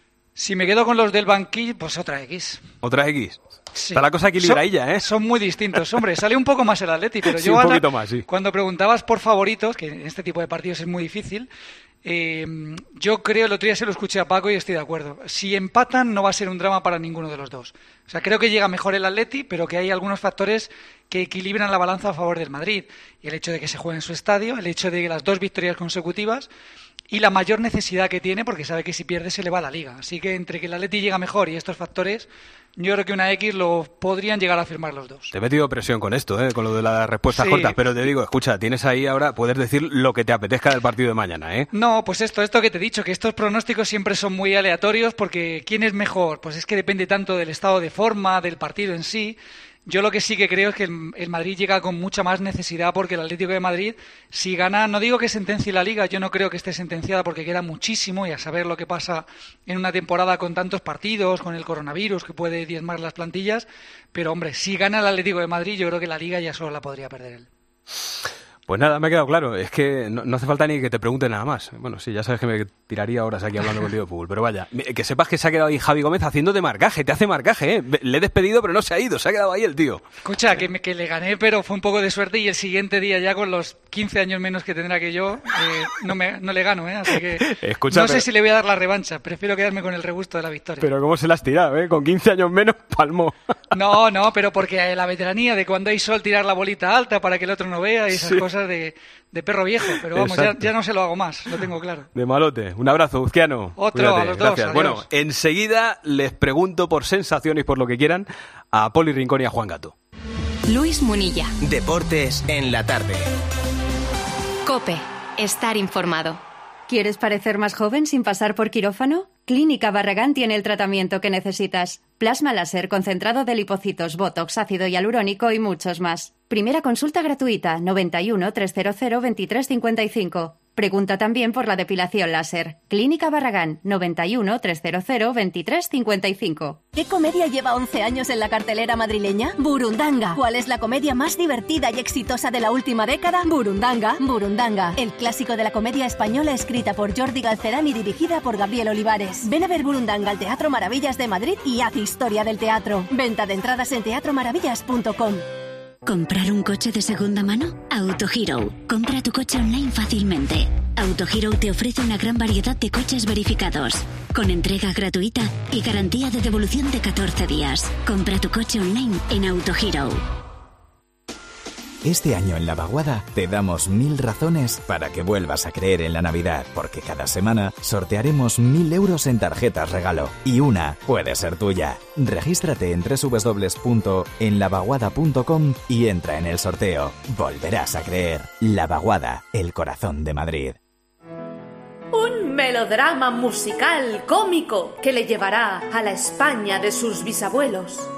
Si me quedo con los del banquillo, pues otra X. ¿Otra X? Sí. Está la cosa equilibradilla, ¿eh? Son muy distintos. Hombre, sale un poco más el Atleti, pero sí, yo un ahora, poquito más, sí. Cuando preguntabas por favoritos, que en este tipo de partidos es muy difícil, eh, yo creo, el otro día se lo escuché a Paco y estoy de acuerdo. Si empatan, no va a ser un drama para ninguno de los dos. O sea, creo que llega mejor el Atleti, pero que hay algunos factores que equilibran la balanza a favor del Madrid. Y el hecho de que se juegue en su estadio, el hecho de que las dos victorias consecutivas y la mayor necesidad que tiene, porque sabe que si pierde se le va a la Liga. Así que entre que el Atleti llega mejor y estos factores, yo creo que una X lo podrían llegar a firmar los dos. Te he metido presión con esto, ¿eh? Con lo de las respuestas sí. cortas, pero te digo, escucha, tienes ahí ahora, puedes decir lo que te apetezca del partido de mañana, ¿eh? No, pues esto, esto que te he dicho, que estos pronósticos siempre son muy aleatorios, porque ¿quién es mejor? Pues es que depende tanto del estado de forma, del partido en sí. Yo lo que sí que creo es que el, el Madrid llega con mucha más necesidad porque el Atlético de Madrid, si gana, no digo que sentencie la Liga, yo no creo que esté sentenciada porque queda muchísimo y a saber lo que pasa en una temporada con tantos partidos, con el coronavirus que puede diezmar las plantillas, pero hombre, si gana el Atlético de Madrid yo creo que la Liga ya solo la podría perder él. Pues nada, me ha quedado claro. Es que no, no hace falta ni que te pregunte nada más. Bueno, sí, ya sabes que me tiraría horas aquí hablando contigo de fútbol. Pero vaya, que sepas que se ha quedado ahí Javi Gómez haciendo de marcaje. Te hace marcaje, ¿eh? Le he despedido, pero no se ha ido. Se ha quedado ahí el tío. Escucha, que, me, que le gané, pero fue un poco de suerte. Y el siguiente día, ya con los quince años menos que tendrá que yo, eh, no, me, no le gano, ¿eh? Así que Escucha, no sé pero... si le voy a dar la revancha. Prefiero quedarme con el regusto de la victoria. Pero ¿cómo se la has tirado, eh? Con quince años menos, palmo. No, no, pero porque la veteranía de cuando hay sol tirar la bolita alta para que el otro no vea y esas Sí. cosas de... de perro viejo, pero vamos, ya, ya no se lo hago más, lo tengo claro. De malote. Un abrazo, Uzquiano. Otro, Cuídate, a los dos, gracias. adiós. Bueno, enseguida les pregunto por sensaciones, por lo que quieran, a Poli Rincón y a Juan Gato. Luis Munilla. Deportes en la tarde. COPE. Estar informado. ¿Quieres parecer más joven sin pasar por quirófano? Clínica Barragán tiene el tratamiento que necesitas. Plasma láser concentrado de lipocitos, botox, ácido hialurónico y muchos más. Primera consulta gratuita, noventa y uno, trescientos veintitrés cincuenta y cinco. Pregunta también por la depilación láser. Clínica Barragán, noventa y uno, trescientos veintitrés cincuenta y cinco. ¿Qué comedia lleva once años en la cartelera madrileña? Burundanga. ¿Cuál es la comedia más divertida y exitosa de la última década? Burundanga. Burundanga, el clásico de la comedia española escrita por Jordi Galcerán y dirigida por Gabriel Olivares. Ven a ver Burundanga al Teatro Maravillas de Madrid y haz historia del teatro. Venta de entradas en teatro maravillas punto com. ¿Comprar un coche de segunda mano? AutoHero. Compra tu coche online fácilmente. AutoHero te ofrece una gran variedad de coches verificados, con entrega gratuita y garantía de devolución de catorce días. Compra tu coche online en AutoHero. Este año en La Vaguada te damos mil razones para que vuelvas a creer en la Navidad, porque cada semana sortearemos mil euros en tarjetas regalo y una puede ser tuya. Regístrate en doble u doble u doble u punto en la vaguada punto com y entra en el sorteo. Volverás a creer. La Vaguada, el corazón de Madrid. Un melodrama musical cómico que le llevará a la España de sus bisabuelos.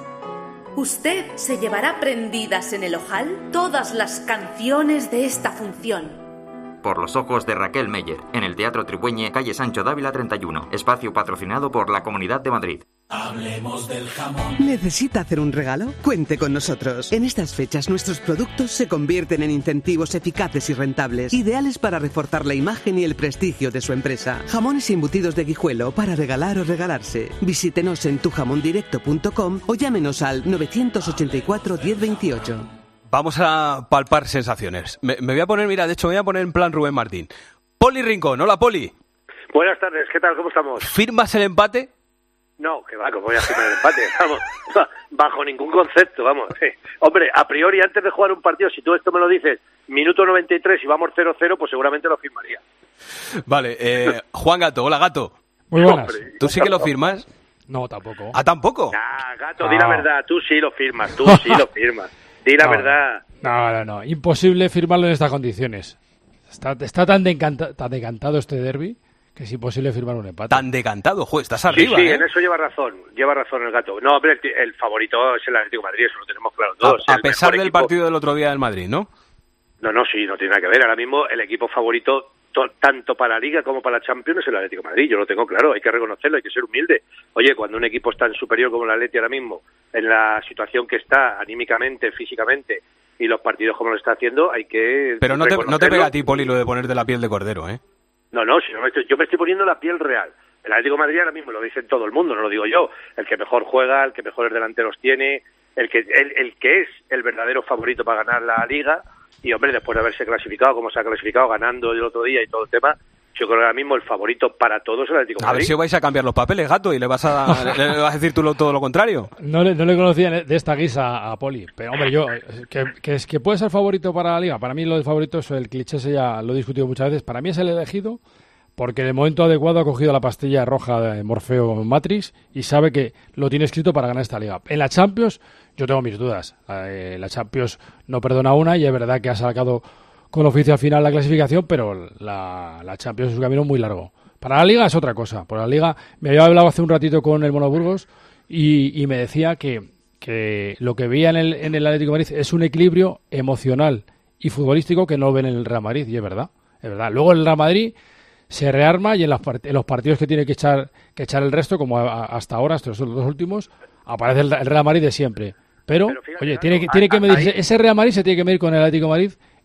Usted se llevará prendidas en el ojal todas las canciones de esta función. Por los ojos de Raquel Meyer, en el Teatro Trigüeñe, calle Sancho Dávila treinta y uno. Espacio patrocinado por la Comunidad de Madrid. Hablemos del jamón. ¿Necesita hacer un regalo? Cuente con nosotros. En estas fechas nuestros productos se convierten en incentivos eficaces y rentables, ideales para reforzar la imagen y el prestigio de su empresa. Jamones y embutidos de Guijuelo para regalar o regalarse. Visítenos en tu jamón directo punto com o llámenos al novecientos ochenta y cuatro diez veintiocho. Vamos a palpar sensaciones. Me, me voy a poner, mira, de hecho me voy a poner en plan Rubén Martín. Poli Rincón, hola Poli. Buenas tardes, ¿qué tal? ¿Cómo estamos? ¿Firmas el empate? No, que va, como voy a firmar el empate, vamos, bajo ningún concepto, vamos. Hombre, a priori, antes de jugar un partido, si tú esto me lo dices, minuto noventa y tres y vamos cero cero, pues seguramente lo firmaría. Vale, eh, Juan Gato, hola Gato. Muy buenas. ¿Tú sí que lo firmas? No, tampoco. ¿Ah, tampoco? Ah, Gato, di la verdad, tú sí lo firmas, tú sí lo firmas. Di la no, verdad. No, no, no, imposible firmarlo en estas condiciones. Está, está tan, decanta, tan decantado este derbi que es imposible firmar un empate. Tan decantado, joder, estás arriba, Sí, sí, ¿eh? en eso lleva razón, lleva razón el Gato. No, hombre, el, el favorito es el Atlético de Madrid, eso lo tenemos claro todos. A, a El pesar mejor del equipo... partido del otro día del Madrid, ¿no? No, no, sí, no tiene nada que ver. Ahora mismo el equipo favorito, to, tanto para la Liga como para la Champions, es el Atlético de Madrid. Yo lo tengo claro, hay que reconocerlo, hay que ser humilde. Oye, cuando un equipo es tan superior como el Atlético ahora mismo, en la situación que está, anímicamente, físicamente, y los partidos como lo está haciendo, hay que Pero no te, no te pega a ti, Poli, lo de ponerte la piel de cordero, ¿eh? No, no, si no me estoy, yo me estoy poniendo la piel real. El Atlético de Madrid ahora mismo lo dice todo el mundo, no lo digo yo. El que mejor juega, el que mejores delanteros tiene, el que el, el que es el verdadero favorito para ganar la Liga. Y, hombre, después de haberse clasificado como se ha clasificado, ganando el otro día y todo el tema, yo creo que ahora mismo el favorito para todos es el Atlético de Madrid. A ver si vais a cambiar los papeles, Gato, y le vas a, le, le vas a decir tú lo, todo lo contrario. No le, no le conocía de esta guisa a Poli, pero hombre, yo, que, que, es, que puede ser favorito para la Liga. Para mí lo de favorito es el cliché, ese ya lo he discutido muchas veces. Para mí es el elegido porque en el momento adecuado ha cogido la pastilla roja de Morfeo Matrix y sabe que lo tiene escrito para ganar esta Liga. En la Champions yo tengo mis dudas. Eh, la Champions no perdona una y es verdad que ha sacado con oficio al final la clasificación, pero la, la Champions es un camino muy largo. Para la Liga es otra cosa. Por la Liga, me había hablado hace un ratito con el Mono Burgos y, y me decía que, que lo que veía en el, en el Atlético de Madrid es un equilibrio emocional y futbolístico que no ven en el Real Madrid, y es verdad. Es verdad. Luego el Real Madrid se rearma y en, las part- en los partidos que tiene que echar que echar el resto, como a, a, hasta ahora, estos son los dos últimos, aparece el, el Real Madrid de siempre. Pero, Pero fíjate, oye, tiene que, tiene que medirse, ese Real Madrid se tiene que medir con el Atlético de Madrid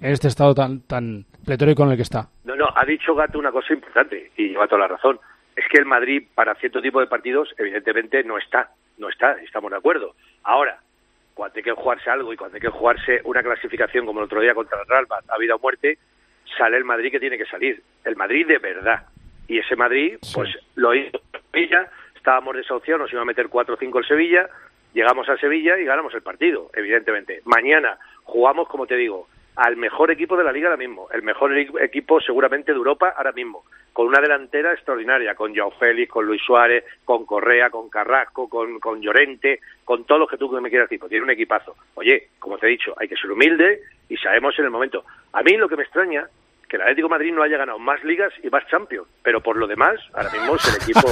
en este estado tan tan pletórico en el que está. No, no, ha dicho Gato una cosa importante y lleva toda la razón. Es que el Madrid para cierto tipo de partidos evidentemente no está, no está, estamos de acuerdo. Ahora, cuando hay que jugarse algo y cuando hay que jugarse una clasificación como el otro día contra el Real, a vida o muerte, sale el Madrid que tiene que salir, el Madrid de verdad. Y ese Madrid, sí. pues lo hizo en Sevilla, estábamos desahuciados, nos iba a meter cuatro o cinco el Sevilla, llegamos a Sevilla y ganamos el partido, evidentemente. Mañana jugamos, como te digo, al mejor equipo de la Liga ahora mismo, el mejor equipo seguramente de Europa ahora mismo, con una delantera extraordinaria, con Joao Félix, con Luis Suárez, con Correa, con Carrasco, con, con Llorente, con todos los que tú me quieras decir, tiene un equipazo. Oye, como te he dicho, hay que ser humilde y sabemos en el momento. A mí lo que me extraña que el Atlético de Madrid no haya ganado más ligas y más Champions, pero por lo demás, ahora mismo es el equipo...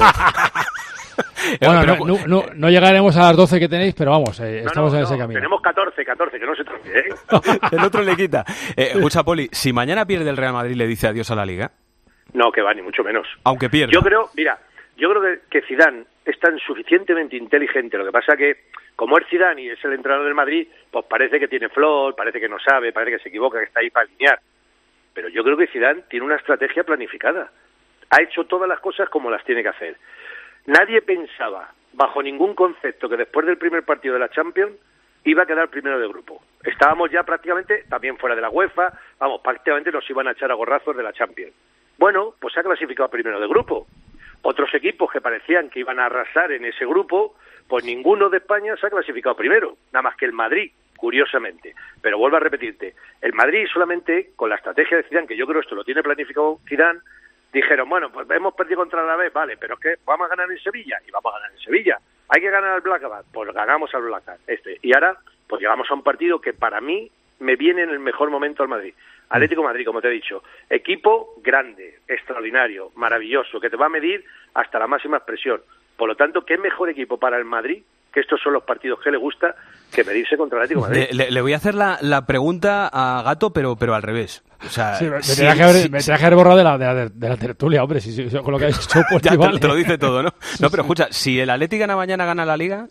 Bueno, pero, no, no, no, no llegaremos a las doce que tenéis, pero vamos, eh, no, estamos no, en no, ese camino. Tenemos catorce, catorce, que no se trate, ¿eh? El otro le quita. Eh, escucha, Poli, si mañana pierde el Real Madrid, ¿le dice adiós a la Liga? No, que va, ni mucho menos. Aunque pierda. Yo creo, mira, yo creo que, que Zidane es tan suficientemente inteligente, lo que pasa que, como es Zidane y es el entrenador del Madrid, pues parece que tiene flor, parece que no sabe, parece que se equivoca, que está ahí para alinear. Pero yo creo que Zidane tiene una estrategia planificada. Ha hecho todas las cosas como las tiene que hacer. Nadie pensaba, bajo ningún concepto, que después del primer partido de la Champions iba a quedar primero de grupo. Estábamos ya prácticamente también fuera de la UEFA, vamos, prácticamente nos iban a echar a gorrazos de la Champions. Bueno, pues se ha clasificado primero de grupo. Otros equipos que parecían que iban a arrasar en ese grupo, pues ninguno de España se ha clasificado primero, nada más que el Madrid, curiosamente. Pero vuelvo a repetirte, el Madrid solamente con la estrategia de Zidane, que yo creo esto lo tiene planificado Zidane, dijeron, bueno, pues hemos perdido contra la B, vale, pero es que vamos a ganar en Sevilla, y vamos a ganar en Sevilla. Hay que ganar al Blackburn, pues ganamos al Blackburn. Este. Y ahora, pues llegamos a un partido que para mí me viene en el mejor momento al Madrid. Atlético de Madrid, como te he dicho, equipo grande, extraordinario, maravilloso, que te va a medir hasta la máxima expresión. Por lo tanto, ¿qué mejor equipo para el Madrid? Que estos son los partidos que le gusta, que medirse contra el Atlético de Madrid. Le, le, le voy a hacer la, la pregunta a Gato, pero pero al revés. O sea, sí, me, sí, tenía que haber, sí, me tenía que haber borrado de la, de la, de la tertulia, hombre, si, si, con lo que habéis hecho. Pues ya vale. te, te lo dice todo, ¿no? No, pero escucha, si el Atlético gana mañana, gana la Liga...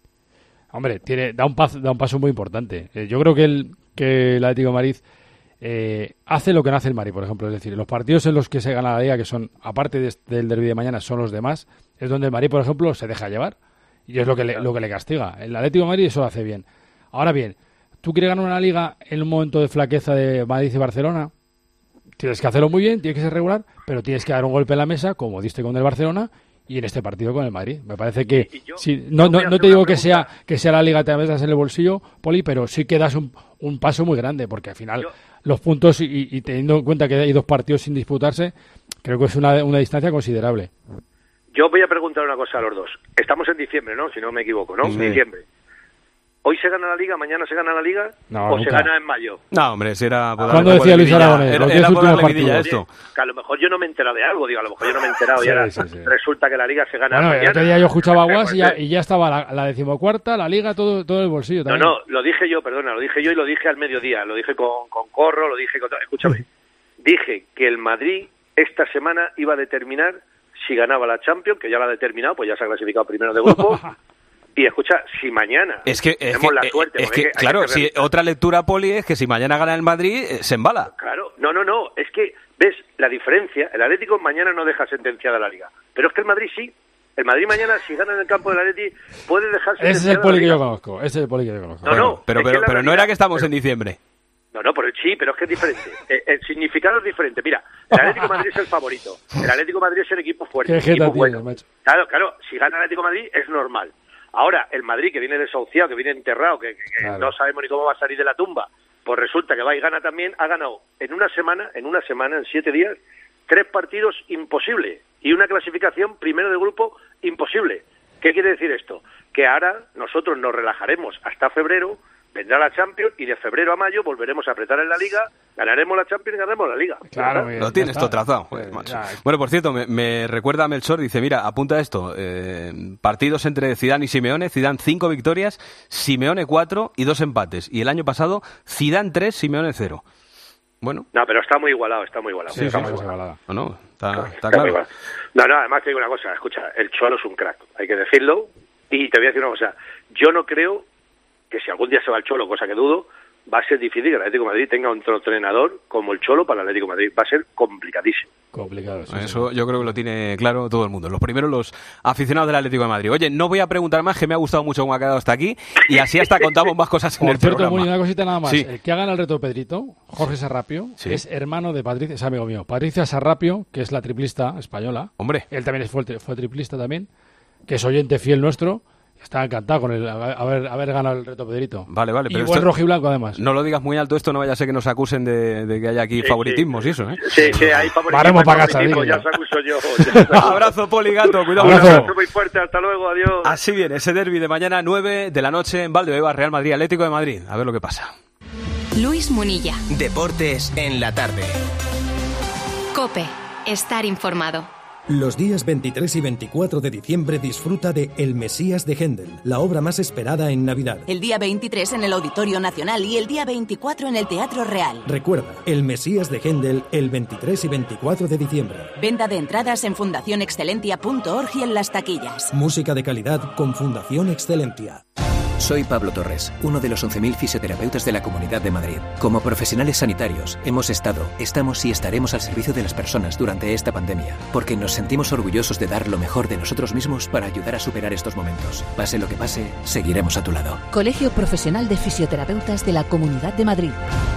Hombre, tiene, da, un paso, da un paso muy importante. Eh, yo creo que el, que el Atlético de Madrid eh, hace lo que no hace el Madrid, por ejemplo. Es decir, los partidos en los que se gana la Liga, que son, aparte de, del derbi de mañana, son los demás, es donde el Madrid, por ejemplo, se deja llevar. Y es lo que le, lo que le castiga. El Atlético de Madrid eso lo hace bien. Ahora bien, tú quieres ganar una Liga en un momento de flaqueza de Madrid y Barcelona, tienes que hacerlo muy bien, tienes que ser regular, pero tienes que dar un golpe en la mesa, como diste con el Barcelona, y en este partido con el Madrid. Me parece que yo, sí, no, no, no te digo que sea que sea la Liga te metas en el bolsillo, Poli, pero sí que das un, un paso muy grande, porque al final yo, los puntos, y, y teniendo en cuenta que hay dos partidos sin disputarse, creo que es una, una distancia considerable. Yo voy a preguntar una cosa a los dos. Estamos en diciembre, ¿no? Si no me equivoco, ¿no? Sí. Diciembre. ¿Hoy se gana la Liga? ¿Mañana se gana la Liga? No, ¿O nunca. se gana en mayo? No, hombre, si era... ¿Cuándo decía Luis Aragonés? Era, era por darle vidilla esto. Que a lo mejor yo no me he enterado de algo, digo, a lo mejor yo no me he enterado sí, y ahora sí, sí. resulta que la Liga se gana bueno, mañana. El otro día yo escuchaba Guas y ya, y ya estaba la, la decimocuarta, la Liga, todo, todo el bolsillo también. No, no, lo dije yo, perdona, lo dije yo y lo dije al mediodía, lo dije con, con Corro, lo dije con... Escúchame, dije que el Madrid esta semana iba a determinar si ganaba la Champions, que ya la ha determinado, pues ya se ha clasificado primero de grupo. Y escucha, si mañana es que, tenemos es que, la suerte... Es que, que claro, que si otra lectura, Poli, es que si mañana gana el Madrid, eh, se embala. Claro, no, no, no, es que, ¿ves la diferencia? El Atlético mañana no deja sentenciada la Liga, pero es que el Madrid sí. El Madrid mañana, si gana en el campo del Atlético, puede dejar sentenciada. Ese es el Poli que yo conozco, ese es el Poli que yo conozco. No, no, pero, pero, pero no era que estamos pero, en diciembre. No, no, pero sí, pero es que es diferente. El, el significado es diferente. Mira, el Atlético de Madrid es el favorito. El Atlético de Madrid es el equipo fuerte. Qué el equipo tiene, bueno. Macho. Claro, claro, si gana el Atlético de Madrid es normal. Ahora, el Madrid, que viene desahuciado, que viene enterrado, que, que, que claro. no sabemos ni cómo va a salir de la tumba, pues resulta que va y gana también, ha ganado en una semana, en una semana, en siete días, tres partidos imposibles y una clasificación primero de grupo imposible. ¿Qué quiere decir esto? Que ahora nosotros nos relajaremos hasta febrero, vendrá la Champions y de febrero a mayo volveremos a apretar en la Liga, ganaremos la Champions y ganaremos la Liga. Claro, lo tienes todo trazado. Pues, bueno, por cierto, me, me recuerda a Melchor, dice, mira, apunta esto, eh, partidos entre Zidane y Simeone, Zidane cinco victorias, Simeone cuatro y dos empates. Y el año pasado, Zidane tres, Simeone cero. Bueno. No, pero está muy igualado, está muy igualado. Sí, está sí, muy igualado. No, no, está, está, está claro. Muy no, no, además te digo una cosa, escucha, el Cholo es un crack, hay que decirlo, y te voy a decir una cosa, yo no creo que si algún día se va el Cholo, cosa que dudo, va a ser difícil que el Atlético de Madrid tenga un entrenador como el Cholo para el Atlético de Madrid. Va a ser complicadísimo. Complicado, sí, Eso sí. Yo creo que lo tiene claro todo el mundo. Los primeros, los aficionados del Atlético de Madrid. Oye, no voy a preguntar más, que me ha gustado mucho cómo ha quedado hasta aquí, y así hasta contamos más cosas en Por el cierto, programa. Muni, una cosita nada más. Sí. El que haga el reto Pedrito, Jorge Sarrapio, Sí. es hermano de Patricia, es amigo mío. Patricia Sarrapio, que es la triplista española. Hombre. Él también fue, fue triplista también, que es oyente fiel nuestro. Está encantado con el haber, haber ganado el reto Pedrito. Vale, vale. Y Pero buen esto, rojiblanco además. No lo digas muy alto, esto no vaya a ser que nos acusen de, de que haya aquí Sí, favoritismos sí. y eso, ¿eh? Sí, sí, hay favoritismo. Varemos hay para casa, favoritismo, digo ya yo. os acuso yo. Ya os acuso. Abrazo, Poligato, cuidado. Un Abrazo. abrazo muy fuerte, hasta luego, adiós. Así viene ese derbi de mañana, nueve de la noche en Valdebebas, Real Madrid, Atlético de Madrid. A ver lo que pasa. Luis Munilla. Deportes en la tarde. COPE. Estar informado. Los días veintitrés y veinticuatro de diciembre disfruta de El Mesías de Händel, la obra más esperada en Navidad. El día veintitrés en el Auditorio Nacional y el día veinticuatro en el Teatro Real. Recuerda, El Mesías de Händel el veintitrés y veinticuatro de diciembre. Venta de entradas en fundación excelentia punto org y en las taquillas. Música de calidad con Fundación Excelentia. Soy Pablo Torres, uno de los once mil fisioterapeutas de la Comunidad de Madrid. Como profesionales sanitarios, hemos estado, estamos y estaremos al servicio de las personas durante esta pandemia, porque nos sentimos orgullosos de dar lo mejor de nosotros mismos para ayudar a superar estos momentos. Pase lo que pase, seguiremos a tu lado. Colegio Profesional de Fisioterapeutas de la Comunidad de Madrid.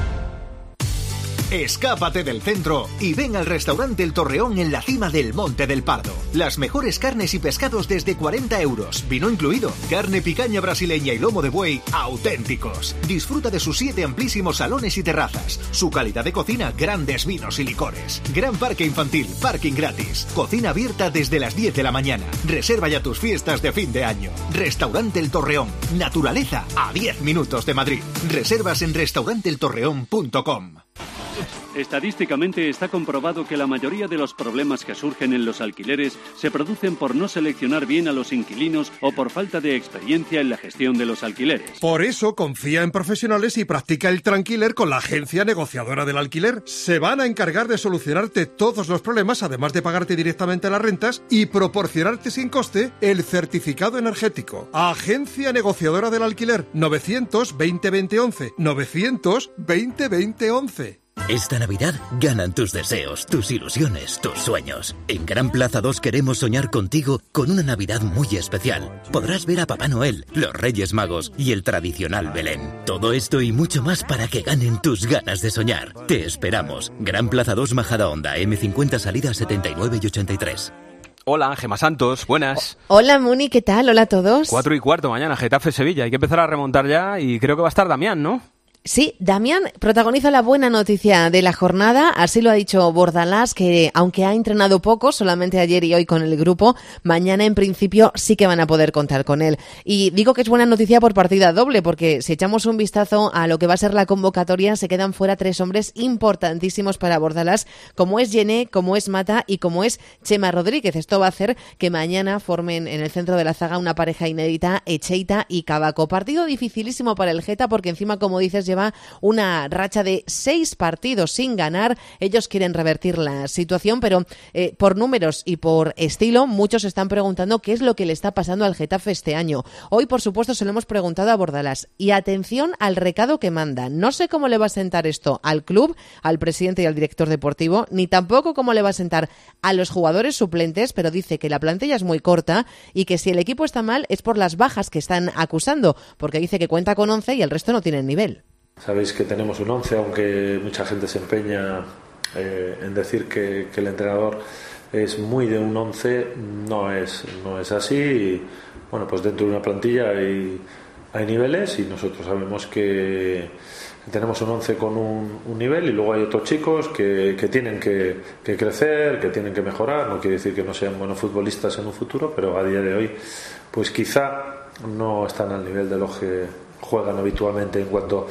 Escápate del centro y ven al restaurante El Torreón en la cima del Monte del Pardo. Las mejores carnes y pescados desde cuarenta euros, vino incluido. Carne picaña brasileña y lomo de buey auténticos. Disfruta de sus siete amplísimos salones y terrazas. Su calidad de cocina, grandes vinos y licores. Gran parque infantil, parking gratis. Cocina abierta desde las diez de la mañana. Reserva ya tus fiestas de fin de año. Restaurante El Torreón. Naturaleza a diez minutos de Madrid. Reservas en restaurante el torreón punto com. Estadísticamente está comprobado que la mayoría de los problemas que surgen en los alquileres se producen por no seleccionar bien a los inquilinos o por falta de experiencia en la gestión de los alquileres. Por eso confía en profesionales y practica el Tranquiler con la agencia negociadora del alquiler. Se van a encargar de solucionarte todos los problemas, además de pagarte directamente las rentas y proporcionarte sin coste el certificado energético. Agencia negociadora del alquiler novecientos veinte veinte once novecientos veinte veinte once. Esta Navidad ganan tus deseos, tus ilusiones, tus sueños. En Gran Plaza dos queremos soñar contigo con una Navidad muy especial. Podrás ver a Papá Noel, los Reyes Magos y el tradicional Belén. Todo esto y mucho más para que ganen tus ganas de soñar. Te esperamos. Gran Plaza dos Majadahonda, eme cincuenta salida setenta y nueve y ochenta y tres. Hola, Gema Santos, buenas. Hola, Muni, ¿qué tal? Hola a todos. Cuatro y cuarto mañana, Getafe-Sevilla. Hay que empezar a remontar ya y creo que va a estar Damián, ¿no? Sí, Damián protagoniza la buena noticia de la jornada, así lo ha dicho Bordalás, que aunque ha entrenado poco, solamente ayer y hoy con el grupo, mañana en principio sí que van a poder contar con él. Y digo que es buena noticia por partida doble, porque si echamos un vistazo a lo que va a ser la convocatoria, se quedan fuera tres hombres importantísimos para Bordalás, como es Yené, como es Mata y como es Chema Rodríguez. Esto va a hacer que mañana formen en el centro de la zaga una pareja inédita, Echeita y Cavaco. Partido dificilísimo para el Geta, porque encima, como dices, lleva una racha de seis partidos sin ganar. Ellos quieren revertir la situación, pero eh, por números y por estilo, muchos están preguntando qué es lo que le está pasando al Getafe este año. Hoy, por supuesto, se lo hemos preguntado a Bordalás. Y atención al recado que manda. No sé cómo le va a sentar esto al club, al presidente y al director deportivo, ni tampoco cómo le va a sentar a los jugadores suplentes, pero dice que la plantilla es muy corta y que si el equipo está mal es por las bajas que están acusando, porque dice que cuenta con once y el resto no tienen nivel. Sabéis que tenemos un once, aunque mucha gente se empeña eh, en decir que, que el entrenador es muy de un once, no es, no es así. Y, bueno, pues dentro de una plantilla hay, hay niveles y nosotros sabemos que tenemos un once con un, un nivel y luego hay otros chicos que, que tienen que, que crecer, que tienen que mejorar. No quiere decir que no sean buenos futbolistas en un futuro, pero a día de hoy pues quizá no están al nivel de los que juegan habitualmente. En cuanto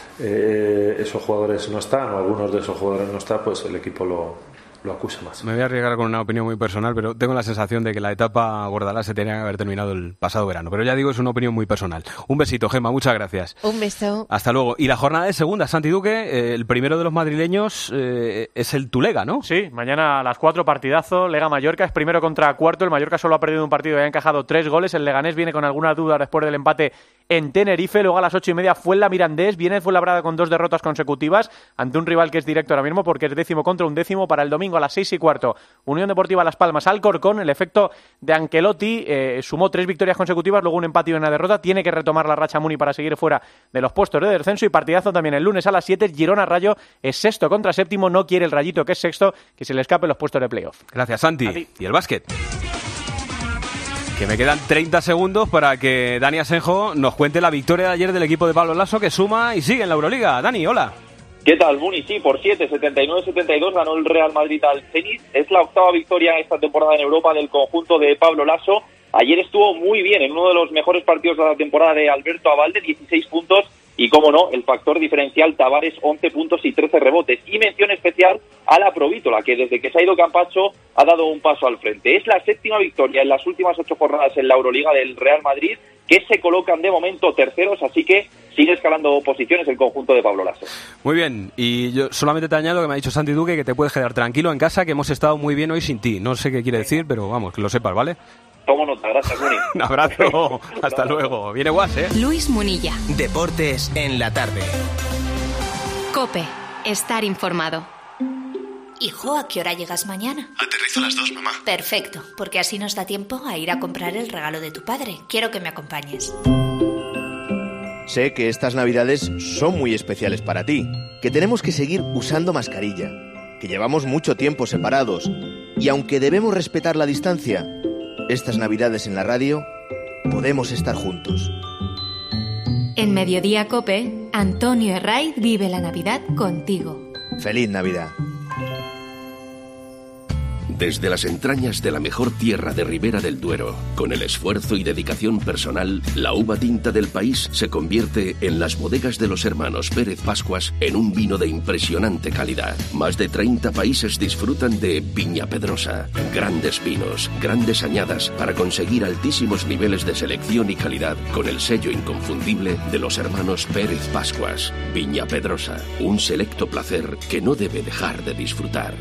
Eh, esos jugadores no están o algunos de esos jugadores no están, pues el equipo lo, lo acusa más. Me voy a arriesgar con una opinión muy personal, pero tengo la sensación de que la etapa Bordalás se tenía que haber terminado el pasado verano, pero ya digo, es una opinión muy personal. Un besito, Gemma, muchas gracias. Un beso. Hasta luego. Y la jornada de segunda, Santi Duque, eh, el primero de los madrileños eh, es el Tulega, ¿no? Sí, mañana a las cuatro, partidazo, Lega-Mallorca, es primero contra cuarto, el Mallorca solo ha perdido un partido y ha encajado tres goles, el Leganés viene con alguna duda después del empate en Tenerife. Luego a las ocho y media Fuenlamirandés. Viene Fuenlabrada con dos derrotas consecutivas ante un rival que es directo ahora mismo porque es décimo contra un décimo. Para el domingo a las seis y cuarto, Unión Deportiva Las Palmas Alcorcón. El efecto de Ancelotti eh, sumó tres victorias consecutivas, luego un empate y una derrota. Tiene que retomar la racha Muni para seguir fuera de los puestos de descenso. Y partidazo también el lunes a las siete. Girona Rayo es sexto contra séptimo. No quiere el Rayito, que es sexto, que se le escape los puestos de playoff. Gracias, Santi. Y el básquet. Que me quedan treinta segundos para que Dani Asenjo nos cuente la victoria de ayer del equipo de Pablo Laso, que suma y sigue en la Euroliga. Dani, hola. ¿Qué tal, Muni? Sí, por siete, setenta y nueve setenta y dos ganó el Real Madrid al Zenit. Es la octava victoria esta temporada en Europa del conjunto de Pablo Laso. Ayer estuvo muy bien en uno de los mejores partidos de la temporada de Alberto Abalde, dieciséis puntos. Y, cómo no, el factor diferencial Tavares, once puntos y trece rebotes. Y mención especial a la Provítola, que desde que se ha ido Campacho ha dado un paso al frente. Es la séptima victoria en las últimas ocho jornadas en la Euroliga del Real Madrid, que se colocan de momento terceros, así que sigue escalando posiciones el conjunto de Pablo Laso. Muy bien, y yo solamente te añado que me ha dicho Santi Duque que te puedes quedar tranquilo en casa, que hemos estado muy bien hoy sin ti. No sé qué quiere decir, pero vamos, que lo sepas, ¿vale? Tomo nota, gracias, Muni. Un abrazo, hasta luego. Viene Guas, ¿eh? Luis Munilla. Deportes en la tarde. COPE. Estar informado. Hijo, ¿a qué hora llegas mañana? Aterrizo a las dos, mamá. Perfecto, porque así nos da tiempo a ir a comprar el regalo de tu padre. Quiero que me acompañes. Sé que estas navidades son muy especiales para ti, que tenemos que seguir usando mascarilla, que llevamos mucho tiempo separados, y aunque debemos respetar la distancia, estas navidades en la radio podemos estar juntos. En Mediodía COPE, Antonio Herraiz vive la Navidad contigo. ¡Feliz Navidad! Desde las entrañas de la mejor tierra de Ribera del Duero, con el esfuerzo y dedicación personal, la uva tinta del país se convierte en las bodegas de los hermanos Pérez Pascuas en un vino de impresionante calidad. Más de treinta países disfrutan de Viña Pedrosa. Grandes vinos, grandes añadas para conseguir altísimos niveles de selección y calidad con el sello inconfundible de los hermanos Pérez Pascuas. Viña Pedrosa, un selecto placer que no debe dejar de disfrutar.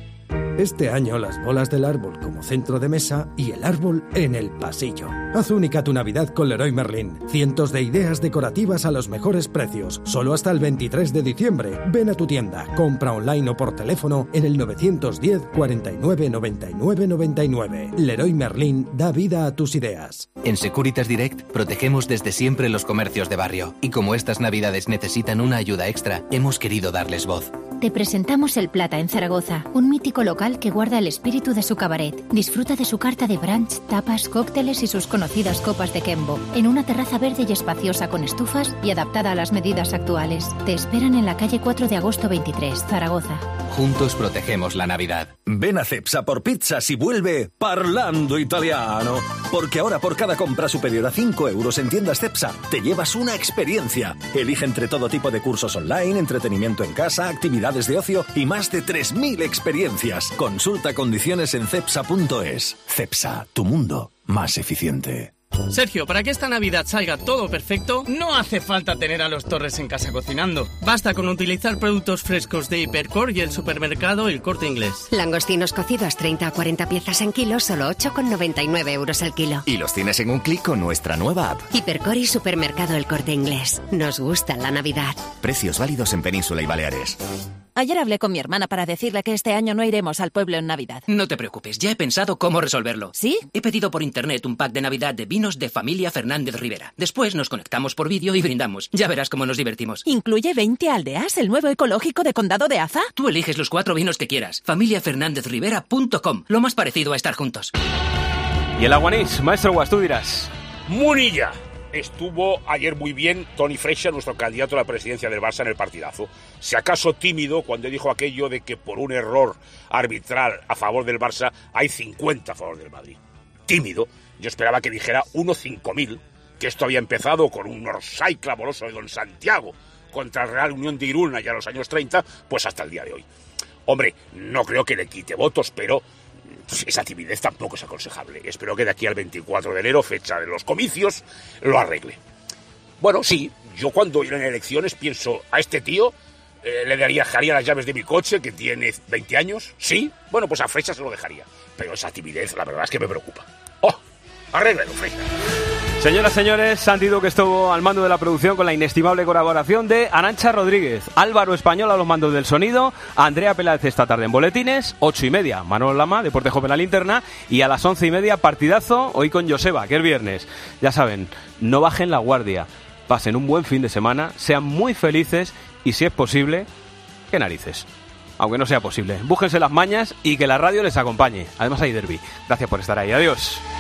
Este año las bolas del árbol como centro de mesa y el árbol en el pasillo. Haz única tu Navidad con Leroy Merlin. Cientos de ideas decorativas a los mejores precios. Solo hasta el veintitrés de diciembre. Ven a tu tienda, compra online o por teléfono en el nueve uno cero, cuarenta y nueve, noventa y nueve, noventa y nueve. Leroy Merlin da vida a tus ideas. En Securitas Direct protegemos desde siempre los comercios de barrio. Y como estas Navidades necesitan una ayuda extra, hemos querido darles voz. Te presentamos El Plata en Zaragoza, un mítico local que guarda el espíritu de su cabaret. Disfruta de su carta de brunch, tapas, cócteles y sus conocidas copas de Kembo, en una terraza verde y espaciosa con estufas y adaptada a las medidas actuales. Te esperan en la calle cuatro de agosto veintitrés, Zaragoza. Juntos protegemos la Navidad. Ven a Cepsa por pizzas y vuelve parlando italiano. Porque ahora por cada compra superior a cinco euros en tiendas Cepsa, te llevas una experiencia. Elige entre todo tipo de cursos online, entretenimiento en casa, actividades de ocio y más de tres mil experiencias. Consulta condiciones en cepsa punto es. Cepsa, tu mundo más eficiente. Sergio, para que esta Navidad salga todo perfecto, no hace falta tener a los Torres en casa cocinando. Basta con utilizar productos frescos de Hipercor y el supermercado El Corte Inglés. Langostinos cocidos treinta a cuarenta piezas en kilo, solo ocho con noventa y nueve euros el kilo. Y los tienes en un clic con nuestra nueva app. Hipercor y supermercado El Corte Inglés. Nos gusta la Navidad. Precios válidos en Península y Baleares. Ayer hablé con mi hermana para decirle que este año no iremos al pueblo en Navidad. No te preocupes, ya he pensado cómo resolverlo. ¿Sí? He pedido por internet un pack de Navidad de vinos de Familia Fernández Rivera. Después nos conectamos por vídeo y brindamos. Ya verás cómo nos divertimos. ¿Incluye veinte aldeas, el nuevo ecológico de Condado de Aza? Tú eliges los cuatro vinos que quieras. familia fernández rivera punto com. Lo más parecido a estar juntos. Y el Aguanís, maestro Guas, tú dirás. Munilla. Estuvo ayer muy bien Toni Freixa, nuestro candidato a la presidencia del Barça, en el partidazo. Si acaso tímido cuando dijo aquello de que por un error arbitral a favor del Barça hay cincuenta a favor del Madrid. Tímido. Yo esperaba que dijera uno cinco mil, que esto había empezado con un orsay clamoroso de Don Santiago contra el Real Unión de Irún ya en los años treinta, pues hasta el día de hoy. Hombre, no creo que le quite votos, pero esa timidez tampoco es aconsejable. Espero que de aquí al veinticuatro de enero, fecha de los comicios, lo arregle. Bueno, sí, yo cuando iré en elecciones pienso, a este tío eh, le daría, dejaría las llaves de mi coche, que tiene veinte años. Sí, bueno, pues a Freixa se lo dejaría. Pero esa timidez, la verdad es que me preocupa. ¡Oh! Arréglalo, Freixa. Señoras, señores, Santi Duque estuvo al mando de la producción con la inestimable colaboración de Arantxa Rodríguez, Álvaro Español a los mandos del sonido, Andrea Peláez esta tarde en boletines, ocho y media, Manolo Lama, Deporte Joven la linterna, y a las once y media, partidazo, hoy con Joseba, que es viernes. Ya saben, no bajen la guardia, pasen un buen fin de semana, sean muy felices y, si es posible, qué narices. Aunque no sea posible, búsquense las mañas y que la radio les acompañe. Además hay derbi. Gracias por estar ahí. Adiós.